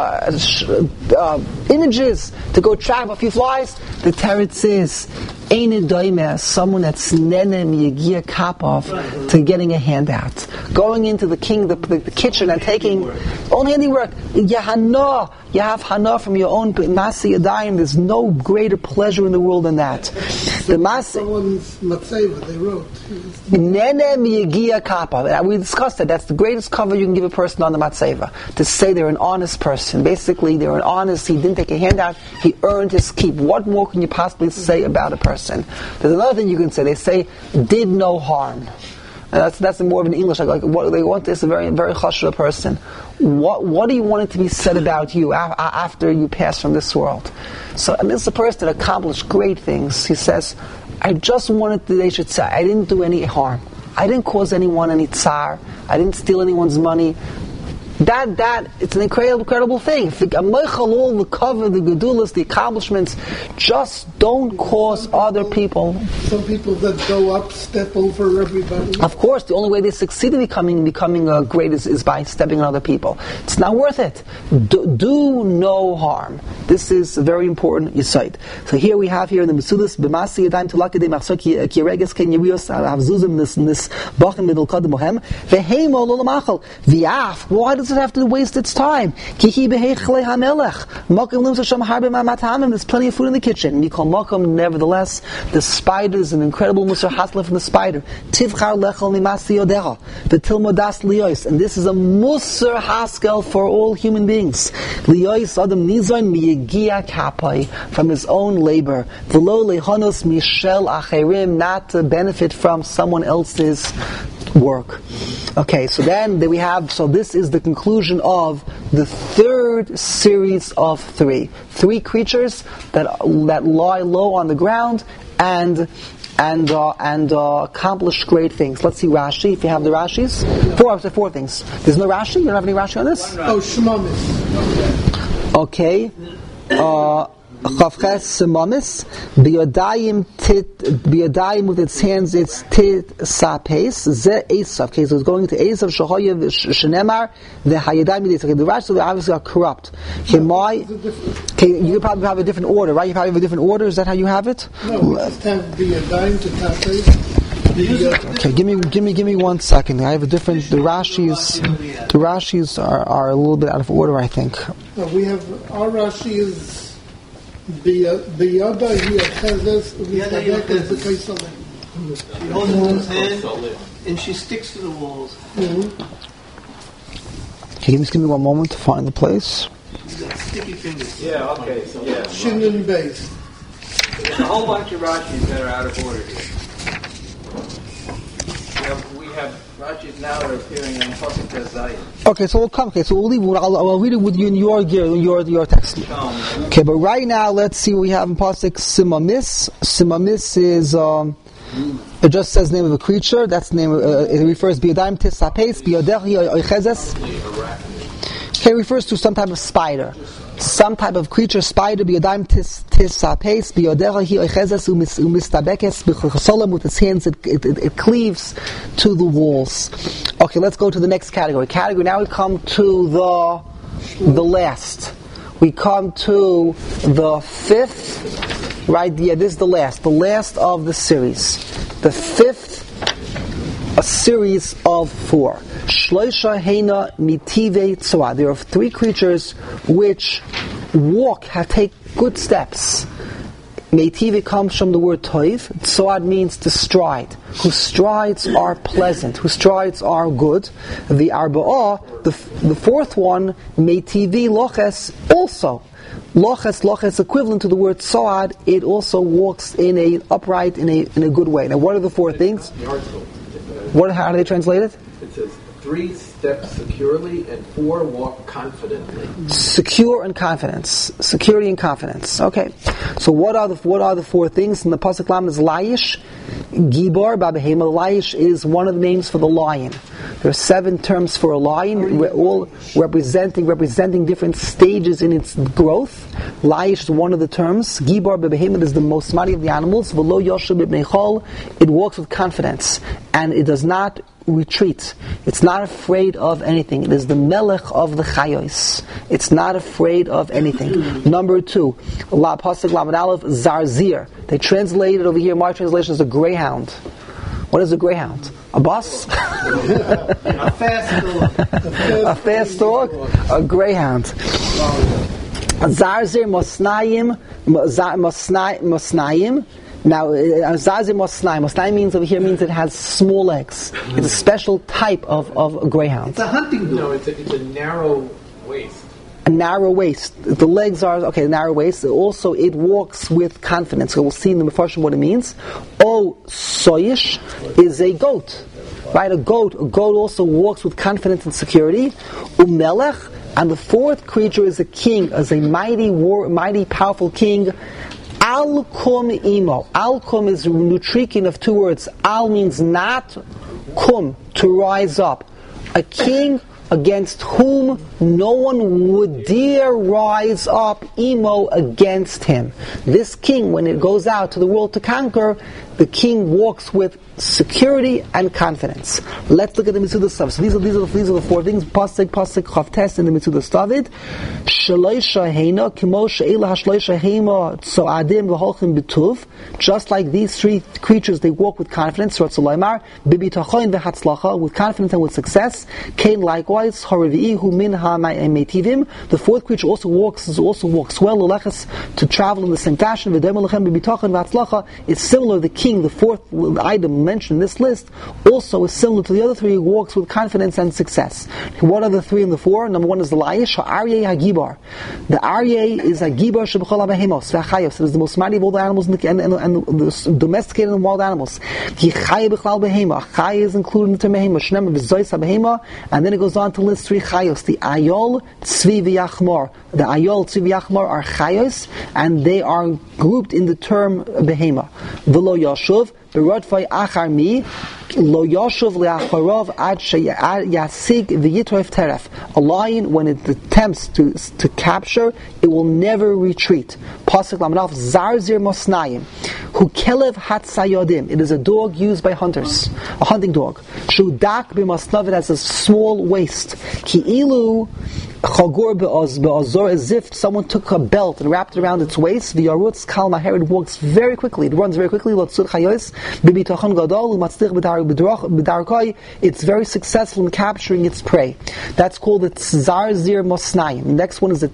images to go trap a few flies. The teretz is, someone that's nenem yegia kapov to getting a handout, going into the kitchen and taking own handiwork. You have hana from your own masi yadayim. There's no greater pleasure in the world than that. The masi. Someone's matzeva they wrote. Nenem yegia kapov. We discussed that. That's the greatest cover you can give a person on the matzeva. To say they're an honest person. Basically, they're an honest. He didn't take a handout. He earned his keep. What more can you possibly say about a person? There's another thing you can say. They say, did no harm. And that's more of an English, like what they want is a very, very chashuv person. What do you want it to be said about you after you pass from this world? So, this is a person that accomplished great things. He says, I just wanted they should say, I didn't do any harm. I didn't cause anyone any tsar. I didn't steal anyone's money. That it's an incredible thing. The cover, the gedulas, the accomplishments, just don't cause other people. Some people that go up step over everybody. Of course, the only way they succeed in becoming great is by stepping on other people. It's not worth it. Do no harm. This is a very important yesod. So here we have in the Metzudas b'masi yadayim tulakadei machzor ki reges ken yiriyos havzuzim this bachim midol kadem bohem veheimo lo lamachal v'af. Why does it have to waste its time? There's plenty of food in the kitchen. Mikol makom, nevertheless, the spider is an incredible musar hasla from the spider. Tivchar lechol mimasi yodecha v'tilmodas liyos, and this is a musar haskel for all human beings. Liyos adam nizon miyegia kapai, from his own labor. V'lo lehonos mishel acherim, not to benefit from someone else's work. Okay, so then we have, so this is the conclusion of the third series of three creatures that lie low on the ground and accomplish great things. Let's see Rashi, if you have the Rashis. Four things. There's no Rashi? You don't have any Rashi on this? Oh, Shemamis. Okay. Chavches Semamis, biyadayim with its hands, it's tit sapes, ze Esav. Okay, so it's going to Esav, Shahoyev, Shenemar, the Hayadayim, okay, the rest of them obviously are corrupt. Okay, you probably have a different order, right? You probably have a different order, is that how you have it? No, we just have biyadayim to tapes. Okay, give me 1 second. I have a different. The Rashis are a little bit out of order, I think. We have our Rashi is biyada hiachezes u'mistabekes b'keisalim. She holds it in his hand, and she sticks to the walls. Okay, just give me 1 moment to find the place. Sticky fingers. Yeah, okay, so yeah. Shin and base. There's a whole bunch of Rashis that are out of order here. We have Rashis now that are appearing on Pasuk Zayin. Okay, so we'll come. Okay, so we'll leave. I'll read it with you in your text. Okay, but right now, let's see what we have in Pasuk Simamis. Simamis is it just says the name of a creature. That's the name. It refers Biyadayim Tisapes Biyadechi Oichezes. Okay, it refers to some type of spider, some type of creature, spider. Biyadayim Tisapes Biyadechi Oichezes Umistabekes B'Chosolam. With its hands, it cleaves to the walls. Okay, let's go to the next category. Now we come to the last. We come to the 5th. Right, yeah, this is the last of the series. The 5th, a series of 4. Shloisha Heina Mitive Tzoa. There are 3 creatures which take good steps. Mitive comes from the word toiv. Tzoad means to stride. Whose strides are pleasant, whose strides are good. The arba'ah, the 4th one, Mitive Loches, also. Loches equivalent to the word soad. It also walks in a upright, in a good way. Now, what are the 4 things? How do they translate it? It says 3 step securely and 4 walk confidently. Secure and confidence, security and confidence. Okay, so what are the 4 things? In the pasuk lam is Laish, Gibor, Babehema. Laish is one of the names for the lion. There are 7 terms for a lion, all representing different stages in its growth. Laish is one of the terms. Gibor Babehema is the most mighty of the animals. V'lo Yoshev B'nei Chol. It walks with confidence and it does not retreat. It's not afraid of anything. It is the melech of the chayos. It's not afraid of anything. Number 2, pasuk lamed aleph, zarzir. They translate it over here, my translation is a greyhound. What is a greyhound? A bus? A fast dog. A fast dog? A greyhound. Zarzir mosnayim. Now, Zazim Mosnai means over here means it has small legs. It's a special type of greyhound. It's a hunting dog. No, it's a narrow waist. A narrow waist. The legs are, narrow waist. Also, it walks with confidence. So we'll see in the Mefarshim what it means. Soyish is a goat. Right? A goat also walks with confidence and security. Umelech, and the 4th creature is a king, as a mighty, powerful king. Al-kum imo. Al-kum is nutrikin of 2 words. Al means not, kum, to rise up. A king against whom no one would dare rise up, imo, against him. This king, when it goes out to the world to conquer, the king walks with security and confidence. Let's look at the Mitzudah stuff. So these are the 4 things. Pasuk, Chavtes in the Mitzudah Stavid. Shloisha heina, kimo she'ela hashloisha heima tzoadim v'holchim b'tuv. Just like these 3 creatures, they walk with confidence. Surah Sulaimar, b'bitachon v'hatzlacha, with confidence and with success. Cain likewise, haravi'i hu min ha'meitivim. The 4th creature also walks well. Uleches, to travel in the same fashion. V'dem alechem b'bitachon v'hatzlacha. It's similar. The king, the 4th item mentioned in this list, also is similar to the other 3. He walks with confidence and success. What are the 3 and the 4? Number 1 is the Laish, Aryeh HaGibar. The Aryeh is a Gibar Shebechol HaBehemos, V'achayos. It is the most mighty of all the animals and the domesticated and wild animals. Ki Chayeh B'chlal Behema. Chayeh is included in the term Behema. Shnem V'zois HaBehema. And then it goes on to list 3 Chayos. The Ayol, Tzvi V'yachmor. The Ayol, Tzvi V'yachmor are Chayos, and they are grouped in the term Behema. V'lo Yoshuv, B'rodfai achar mi, lo yoshuv le'acharov ad yasig v'yitroif teref. A lion, when it attempts to capture, it will never retreat. Pasuk lamanaf zarzir mosnayim, hu kelev hatsayodim. It is a dog used by hunters, a hunting dog. Shu dak b'masnav, it has a small waist. Ki ilu Chagor be'azor, as if someone took a belt and wrapped it around its waist. V'yarutz kal maher, it walks very quickly. It runs very quickly. Lotzur chayos b'bitachon gadol u'matzlich b'darkai. It's very successful in capturing its prey. That's called the Zarzir Mosnayim. The next one is the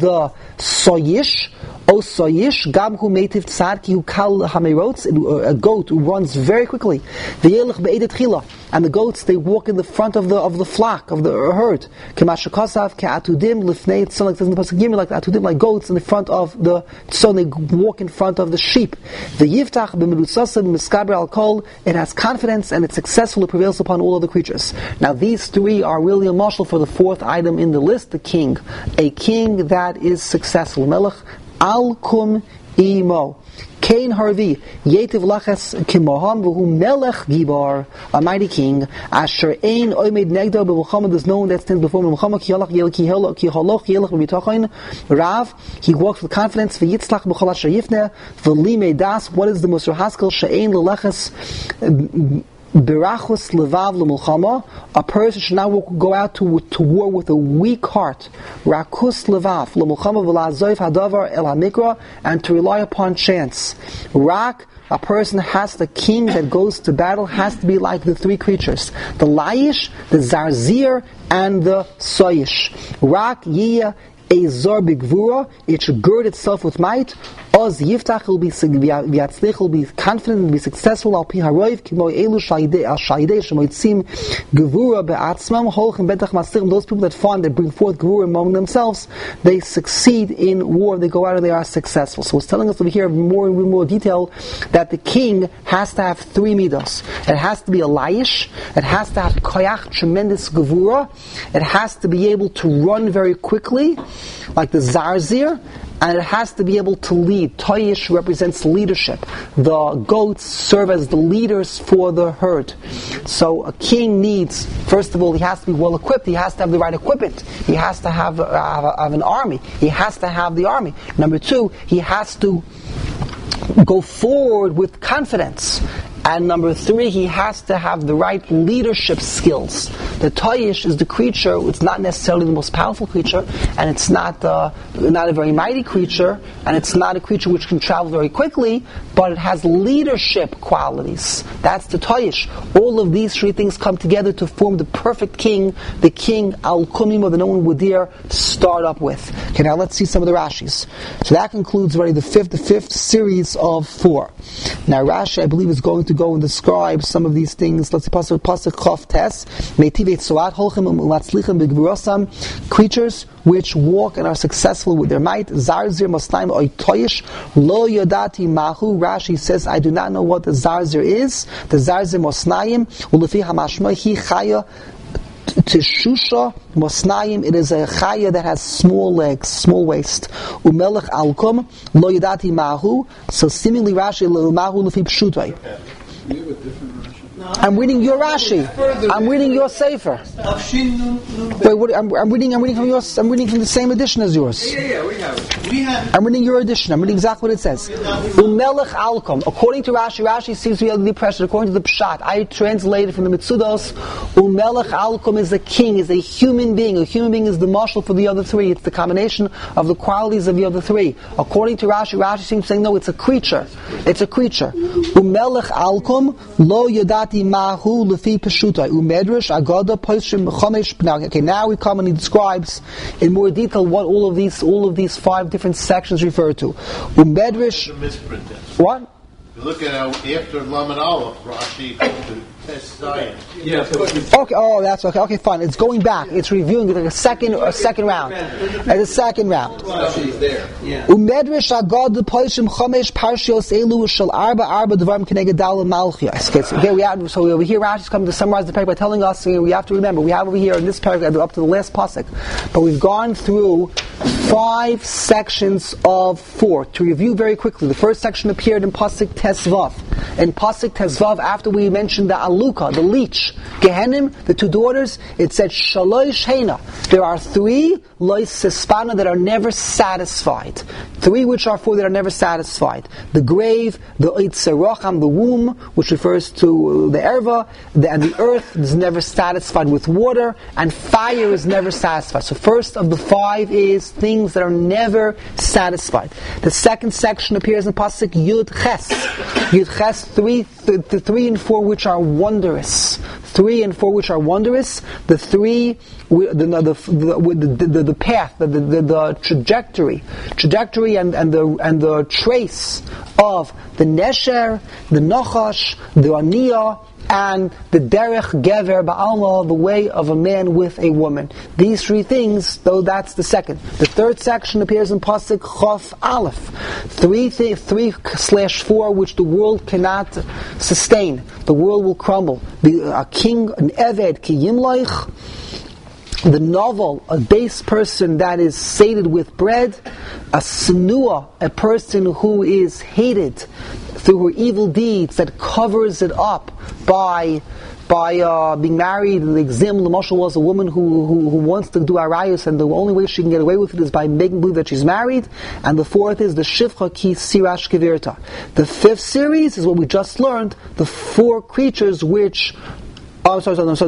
Soyish. O Soyish, Gam hu meitiv tzadki hu kal hamerots, a goat who runs very quickly. V'yelech be'edet chila, and the goats, they walk in the front of the flock, of the herd. K'mashakasav ke'atudim lifnei tzon, like it says in the pasuk Gimel, like atudim, like goats in the front of the tzon, they walk in front of the sheep. V'yiftach b'merutzasa b'miskaber al kol, it has confidence and it's successful, it prevails upon all other creatures. Now these three are really a mashal for the fourth item in the list, the king. A king that is successful. Melech Al-kum imo. Kain harvi yetiv lachas kimoham v'hu melech gibar, a mighty king. Asher ein oimed negdo b'Muhammad, there's no one that stands before Muhammad. Ki halach yelech b'mitachin. Rav, he walks with confidence. V'yitzlach b'chol asher yifneh v'limei das. What is the Musar Haskell? She'ein lelechas Berachus levav l'mulchama, a person should not go out to war with a weak heart. Rakus levav l'mulchama v'la'azoif hadavar el hamikra, and to rely upon chance. Rak, a person the king that goes to battle has to be like the three creatures: the Laish, the Zarzir, and the Soyish. Rak yiyah Ezor b'gvura, it should gird itself with might. Oz yiftach, will be confident, will be successful. Al pi haroiv kimo elu shaydei shemoitzim gevura be'atzmam holchem betach maslichim. Those people that farm, that bring forth gevura among themselves, they succeed in war. They go out and they are successful. So it's telling us over here more and more detail that the king has to have three midos. It has to be a laish. It has to have koyach, tremendous gevura. It has to be able to run very quickly, like the Zarzir, and it has to be able to lead. Toyish represents leadership. The goats serve as the leaders for the herd. So a king needs, first of all, he has to be well equipped. He has to have the right equipment. He has to have an army. He has to have the army. Number two, he has to go forward with confidence. And number three, he has to have the right leadership skills. The Toyish is the creature, it's not necessarily the most powerful creature, and it's not a very mighty creature, and it's not a creature which can travel very quickly, but it has leadership qualities. That's the Toyish. All of these three things come together to form the perfect king, the king Al-Kumimo that no one would dare start up with. Okay, now let's see some of the Rashis. So that concludes already the fifth series of 4. Now Rashi, I believe, is going to go and describe some of these things. Let's see, Pasuk Chof Tes, creatures which walk and are successful with their might. Zarzir Mosnaim Oy Toyish Lo Yodati Mahu. Rashi says, I do not know what the Zarzir is. The Zarzir Mosnaim Ulefi Hamashma Hi Chaya Tishusha Mosnaim, it is a chaya that has small legs, small waist. Umelech Alkum Lo Yodati Mahu. So seemingly Rashi Lo Mahu Lefi Pshutai. I'm reading your Rashi. I'm reading your Sefer. Wait, what, I'm reading from yours. I'm reading from the same edition as yours. Yeah, we have it. I'm reading your edition. I'm reading exactly what it says. Umelech Alkom. According to Rashi seems to be under the impression, according to the Pshat, I translated from the Mitzudos, Umelech Alkom is a king, is a human being. A human being is the marshal for the other three. It's the combination of the qualities of the other three. According to Rashi seems to say, no, it's a creature. It's a creature. Umelech Alkom, Lo Yodati Mahu Lefi Peshutai. Umedrash Agada Poshim Chomesh. Now we come and he describes in more detail what all of these 5 different sections refer to. Umedrash. What? You look at how after Lamed Aleph, Rashi to test Zion. Yeah. Okay. Oh, that's okay. Okay, fine. It's going back. It's reviewing it like a second round. As a second round. Rashi's there. Yeah. Umedrash agad poishim chomesh parshios elu shel arba dvarim keneged dal malchia. Okay, so over here Rashi's coming to summarize the parak by telling us we have to remember we have over here in this parak up to the last pasuk, but we've gone through 5 sections of 4. To review very quickly, the first section appeared in pasuk Tesvav. In pasuk Tesvav, after we mentioned the aluka, the leech, Gehenim, the 2 daughters, it said Shalosh Heina. There are 3 lois sespana that are never satisfied. Three which are four that are never satisfied. The grave, the Eitzeracham, the womb, which refers to the erva, and the earth is never satisfied with water, and fire is never satisfied. So first of the five is things that are never satisfied. The second section appears in Pasuk Yud Ches. Yud Ches, three and four which are wondrous. 3 and 4 which are wondrous. The three, the path, the trajectory and the trace of the Nesher, the Nachash, the Aniyah, and the Derech Gever Ba'alma, the way of a man with a woman. These three things, though, that's the second. The third section appears in Pasuk Chof Aleph. 3/4 which the world cannot sustain. The world will crumble. A king, an Eved, Ki Yimloich, the novel, a base person that is sated with bread, a Senua, a person who is hated through her evil deeds, that covers it up by being married. The example, the Mashal, was a woman who wants to do arayos, and the only way she can get away with it is by making believe that she's married. And the fourth is the Shivcha Ki Sirash Kevirta. The fifth series is what we just learned, the four creatures which... The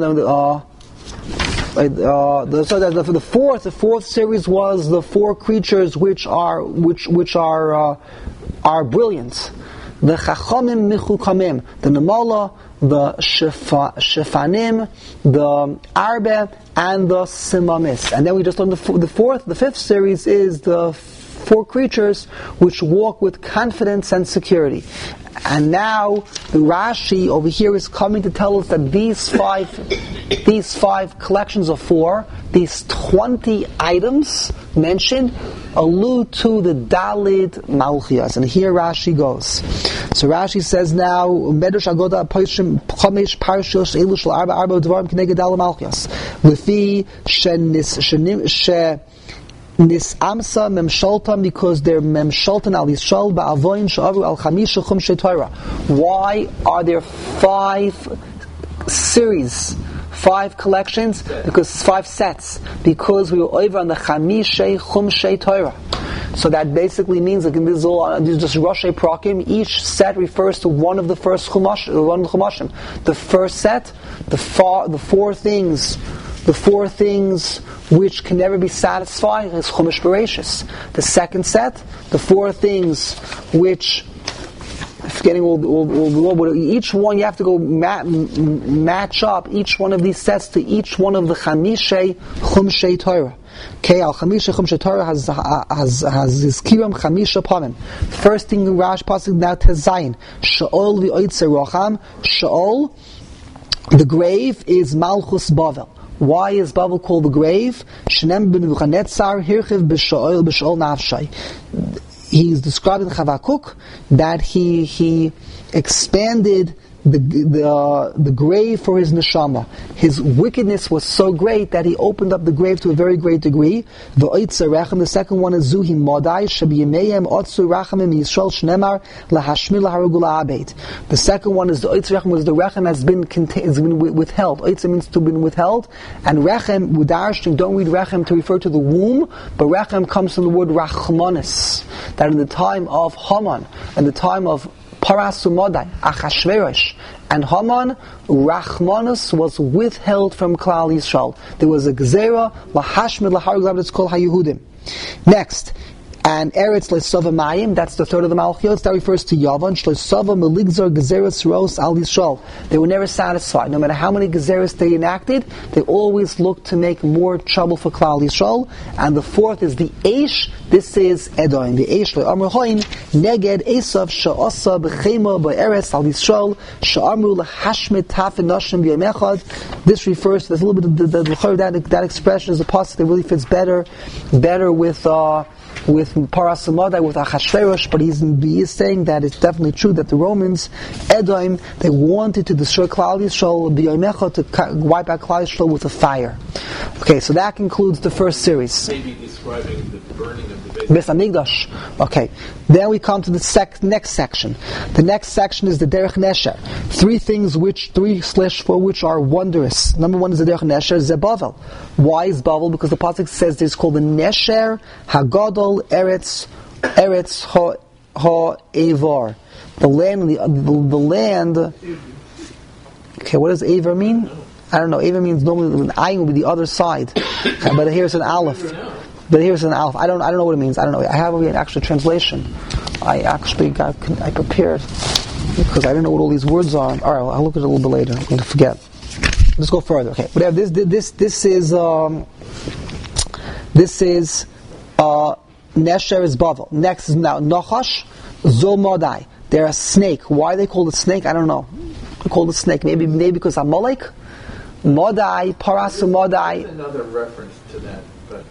fourth series was the four creatures which are brilliant. The Chachamim Michukamim, the Namala, the Shefanim, the Arbe, and the Simamis. And then we just learned the fifth series is the four creatures which walk with confidence and security. And now the Rashi over here is coming to tell us that these five collections of four, these 20 items mentioned, allude to the Dalid Malchias. And here Rashi goes. So Rashi says now, Medrash Agoda Poishim Chomesh Parshos Elu Shel Arba Dvarim K'neged Dalid Malchias. Lefi Nis Amsa Memshaltam, because they're Memshaltan al Yisrael Ba'avoin Sha'avu al Chamisha Chumshei Torah. Why are there 5 series, 5 collections? Because 5 sets. Because we were over on the Chamisha Chumshei Torah. So that basically means that this is just Roshei Prakim. Each set refers to one of the first Chumashim. The first set, the four things which can never be satisfied is Chumash Bereshis. The second set, the 4 things which, forgetting all each one you have to go match up each one of these sets to each one of the Chamishei Chumshei Torah. Okay, al Chamisha Chumshei Torah has his kiram Chamisha Pamim. First thing in Rash Pasuk now Tezayin. Sha'ol v'oitzer rocham. Sha'ol, the grave, is Malchus Bavel. Why is Bavel called the grave? Shenem ben Nebuchadnezzar hirchiv b'sha'ol nafshay. He is described in Chavakuk that he expanded the grave for his neshama. His wickedness was so great that he opened up the grave to a very great degree. The second one is Zuhi Modai Shabiyimeyem Otsu Rachamim Yisrael Shnemar Lahashmil Harugula Abeit. The second one is the Oitz Rechem, was the Rechem has been withheld. Oitz means to be withheld, and Rechem, Udarsh, don't read Rechem to refer to the womb, but Rechem comes from the word Rachmanis, that in the time of Haman, and the time of Parasumodai, Achashverosh, and Haman, Rachmanus was withheld from Klal Yisrael. There was a Gezerah, Lahashmid Laharuglav, that's called HaYehudim. Next, and Eretz Le'sova Mayim, that's the third of the Malchiot, that refers to Yavan, Shle'sova Meligzor Gezeras Ros Al Yisrael. They were never satisfied. No matter how many Gezeras they enacted, they always looked to make more trouble for Klal Yisrael. And the fourth is the Eish, this is Edom. The Eish Le'amr Hoin, Neged Esav Sha'osa B'chema B'eretz Al Yisrael, Sha'amru L'hashmit Tafin Nashim B'yamechad. This refers to, there's a little bit of that expression is a pasuk that really fits better with Parasamodai, with Achashverosh, but he is saying that it's definitely true that the Romans, Edom, they wanted to destroy Klal Yisrael, B'yomecha, to wipe out Klal Yisrael with a fire. Okay, so that concludes the first series. Maybe describing the burning of the Beis Hamikdash. Okay, then we come to the next section. The next section is the Derech Nesher. 3/4 which are wondrous. Number 1 is the Derech Nesher, Zebavel. Why is Bavel? Because the pasuk says it's called the Nesher Hagadol Eretz Eretz ha-Avar. The land. Okay, what does Avar mean? I don't know. Avar means normally an ayin will be the other side, but here's an aleph. I don't know what it means. I don't know. I have an actual translation. I prepared because I don't know what all these words are. All right, I'll look at it a little bit later. I'm going to forget. Let's go further. Okay, whatever. This is Nesher is Bavel. Next is now Nachash Zomodai. They're a snake. Why they called it snake? I don't know. They called it snake. Maybe because Amalek. Modai, Parasu Modai. Another reference to that, but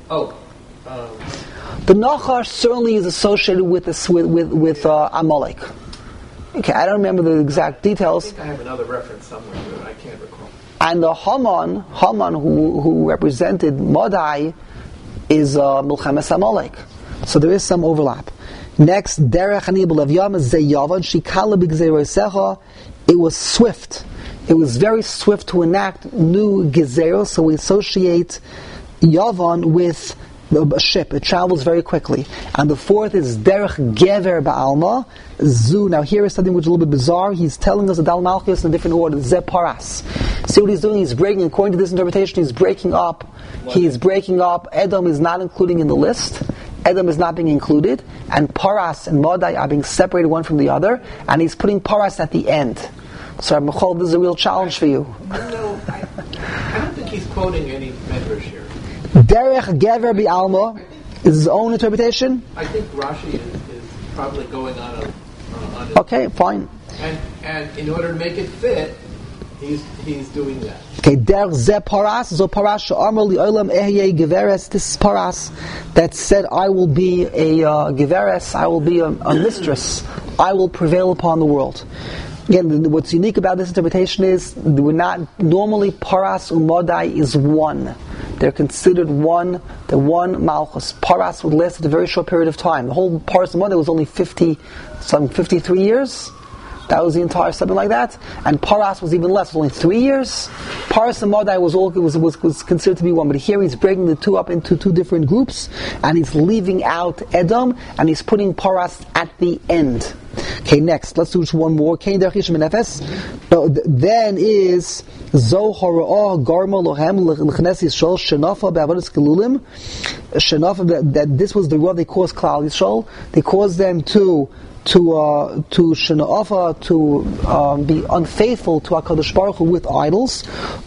the Nachash certainly is associated with Amalek. Okay, I don't remember the exact details. I think I have another reference somewhere, but I can't recall. And the Haman who represented Modai is Milchemes Amalek. So there is some overlap. Next, Derech Hanibal of Yam Zeyavan Shikala Bigzeirosecha. It was swift. It was very swift to enact new gezeros. So we associate Yavan with a ship. It travels very quickly. And the fourth is Derech Gever Ba'alma Zu. Now here is something which is a little bit bizarre. He's telling us the Dal Malchus in a different order. Ze Paras. See what he's doing? He's breaking, according to this interpretation, he's breaking up. Edom is not including in the list. Edom is not being included. And Paras and Modai are being separated one from the other. And he's putting Paras at the end. So Michal, this is a real challenge for you. No, I don't think he's quoting any medrash here. Derech Gever Bi'alma is his own interpretation? I think Rashi is probably going on it. Okay, fine. And in order to make it fit, he's doing that. Okay, Derech Ze Paras, Zo Paras She'amar Li'olam Ehyeh Geveres. This is Paras that said, I will be a Geveres, I will be a mistress, I will prevail upon the world. Again, what's unique about this interpretation is we're not normally Paras Umodai is one. They're considered one. They're one Malchus. Paras would last a very short period of time. The whole Paras Umodai was only 53 years. That was the entire, something like that. And Paras was even less. It was only 3 years. Paras and Modai was considered to be one. But here he's breaking the two up into two different groups. And he's leaving out Edom. And he's putting Paras at the end. Okay, next. Let's do just one more. Then is Zohar Garma Lohem L'chnes Yisrael Shenafa Be'avodas Kelulim. Shenafa, that this was the rod they caused Klal Yisrael. They caused them to Shena'afa, to be unfaithful to HaKadosh Baruch Hu with idols,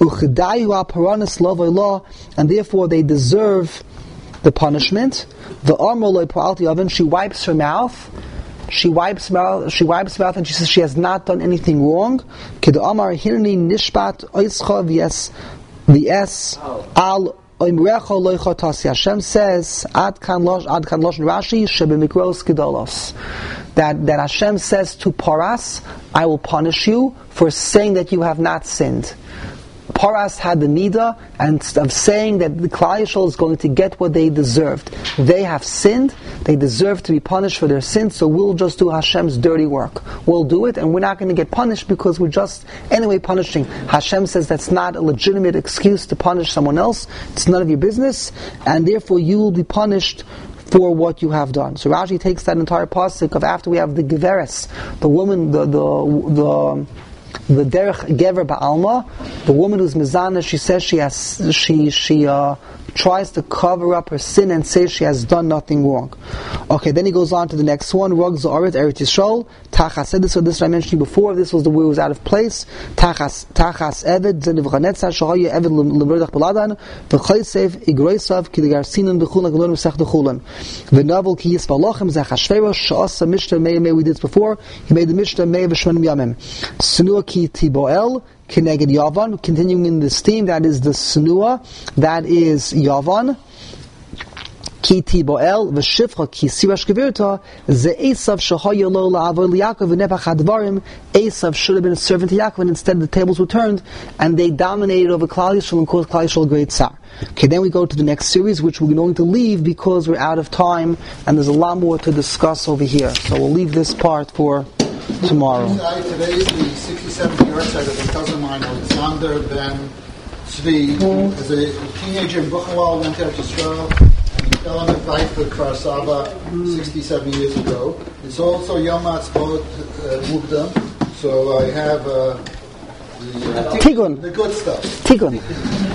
and therefore they deserve the punishment. The Amrullah Pa'alti Oven, she wipes her mouth. She wipes mouth, and she says she has not done anything wrong. Kid Amar Hirni Nishpat Oischa v'es al. Hashem says, Ad kan losh Rashi shebemikros kedolos. That Hashem says to Paras, I will punish you for saying that you have not sinned. Paras had the midah and of saying that the Klal Yisrael is going to get what they deserved. They have sinned, they deserve to be punished for their sins, so we'll just do Hashem's dirty work. We'll do it, and we're not going to get punished because we're just anyway punishing. Hashem says that's not a legitimate excuse to punish someone else. It's none of your business, and therefore you will be punished for what you have done. So Rashi takes that entire pasuk of after we have the Geveres, the woman, the Derech Gever Ba'alma, the woman who's Mizana, she says she tries to cover up her sin and says she has done nothing wrong. Okay, then he goes on to the next one. Rog Za'aret Eretz Yisrael. Tachas said this, or this I mentioned before. This was the word was out of place. Tachas Eved Zenivchanetza Shahaya Eved Lemrodach Baladan V'Chaysev Igroisav Kiligarsinan B'Chulan Galon V'Sech D'Chulan V'Navel Ki Yisbalochem Zechashverosh Sha'asa Mishnah Mei we did this before. He made the Mishnah Mei V'Shmanim Yamim Sinua Ki Tiboel Kineged Yavan, continuing in this theme, that is the Snua, that is Yavan. Ki Tiboel, V'Shifcha Ki Sirash Gevirta, Ze Esav Shahaya Lo La'avor Li'Yakov V'Nepach HaDvarim. Esav should have been a servant to Yaakov, and instead the tables were turned, and they dominated over Klal Yisrael and caused Klal Yisrael great tsar. Okay, then we go to the next series, which we're going to leave because we're out of time, and there's a lot more to discuss over here. So we'll leave this part for tomorrow. Today is the 67th yard side of a cousin of mine, Alexander Ben Tzvi, as a teenager in Buchwald, went out to Israel, and element right for Kfar Saba 67 years ago. It's also Yom Ha'atzmaut Mukdam, so I have Tigun. the good stuff. Tigun.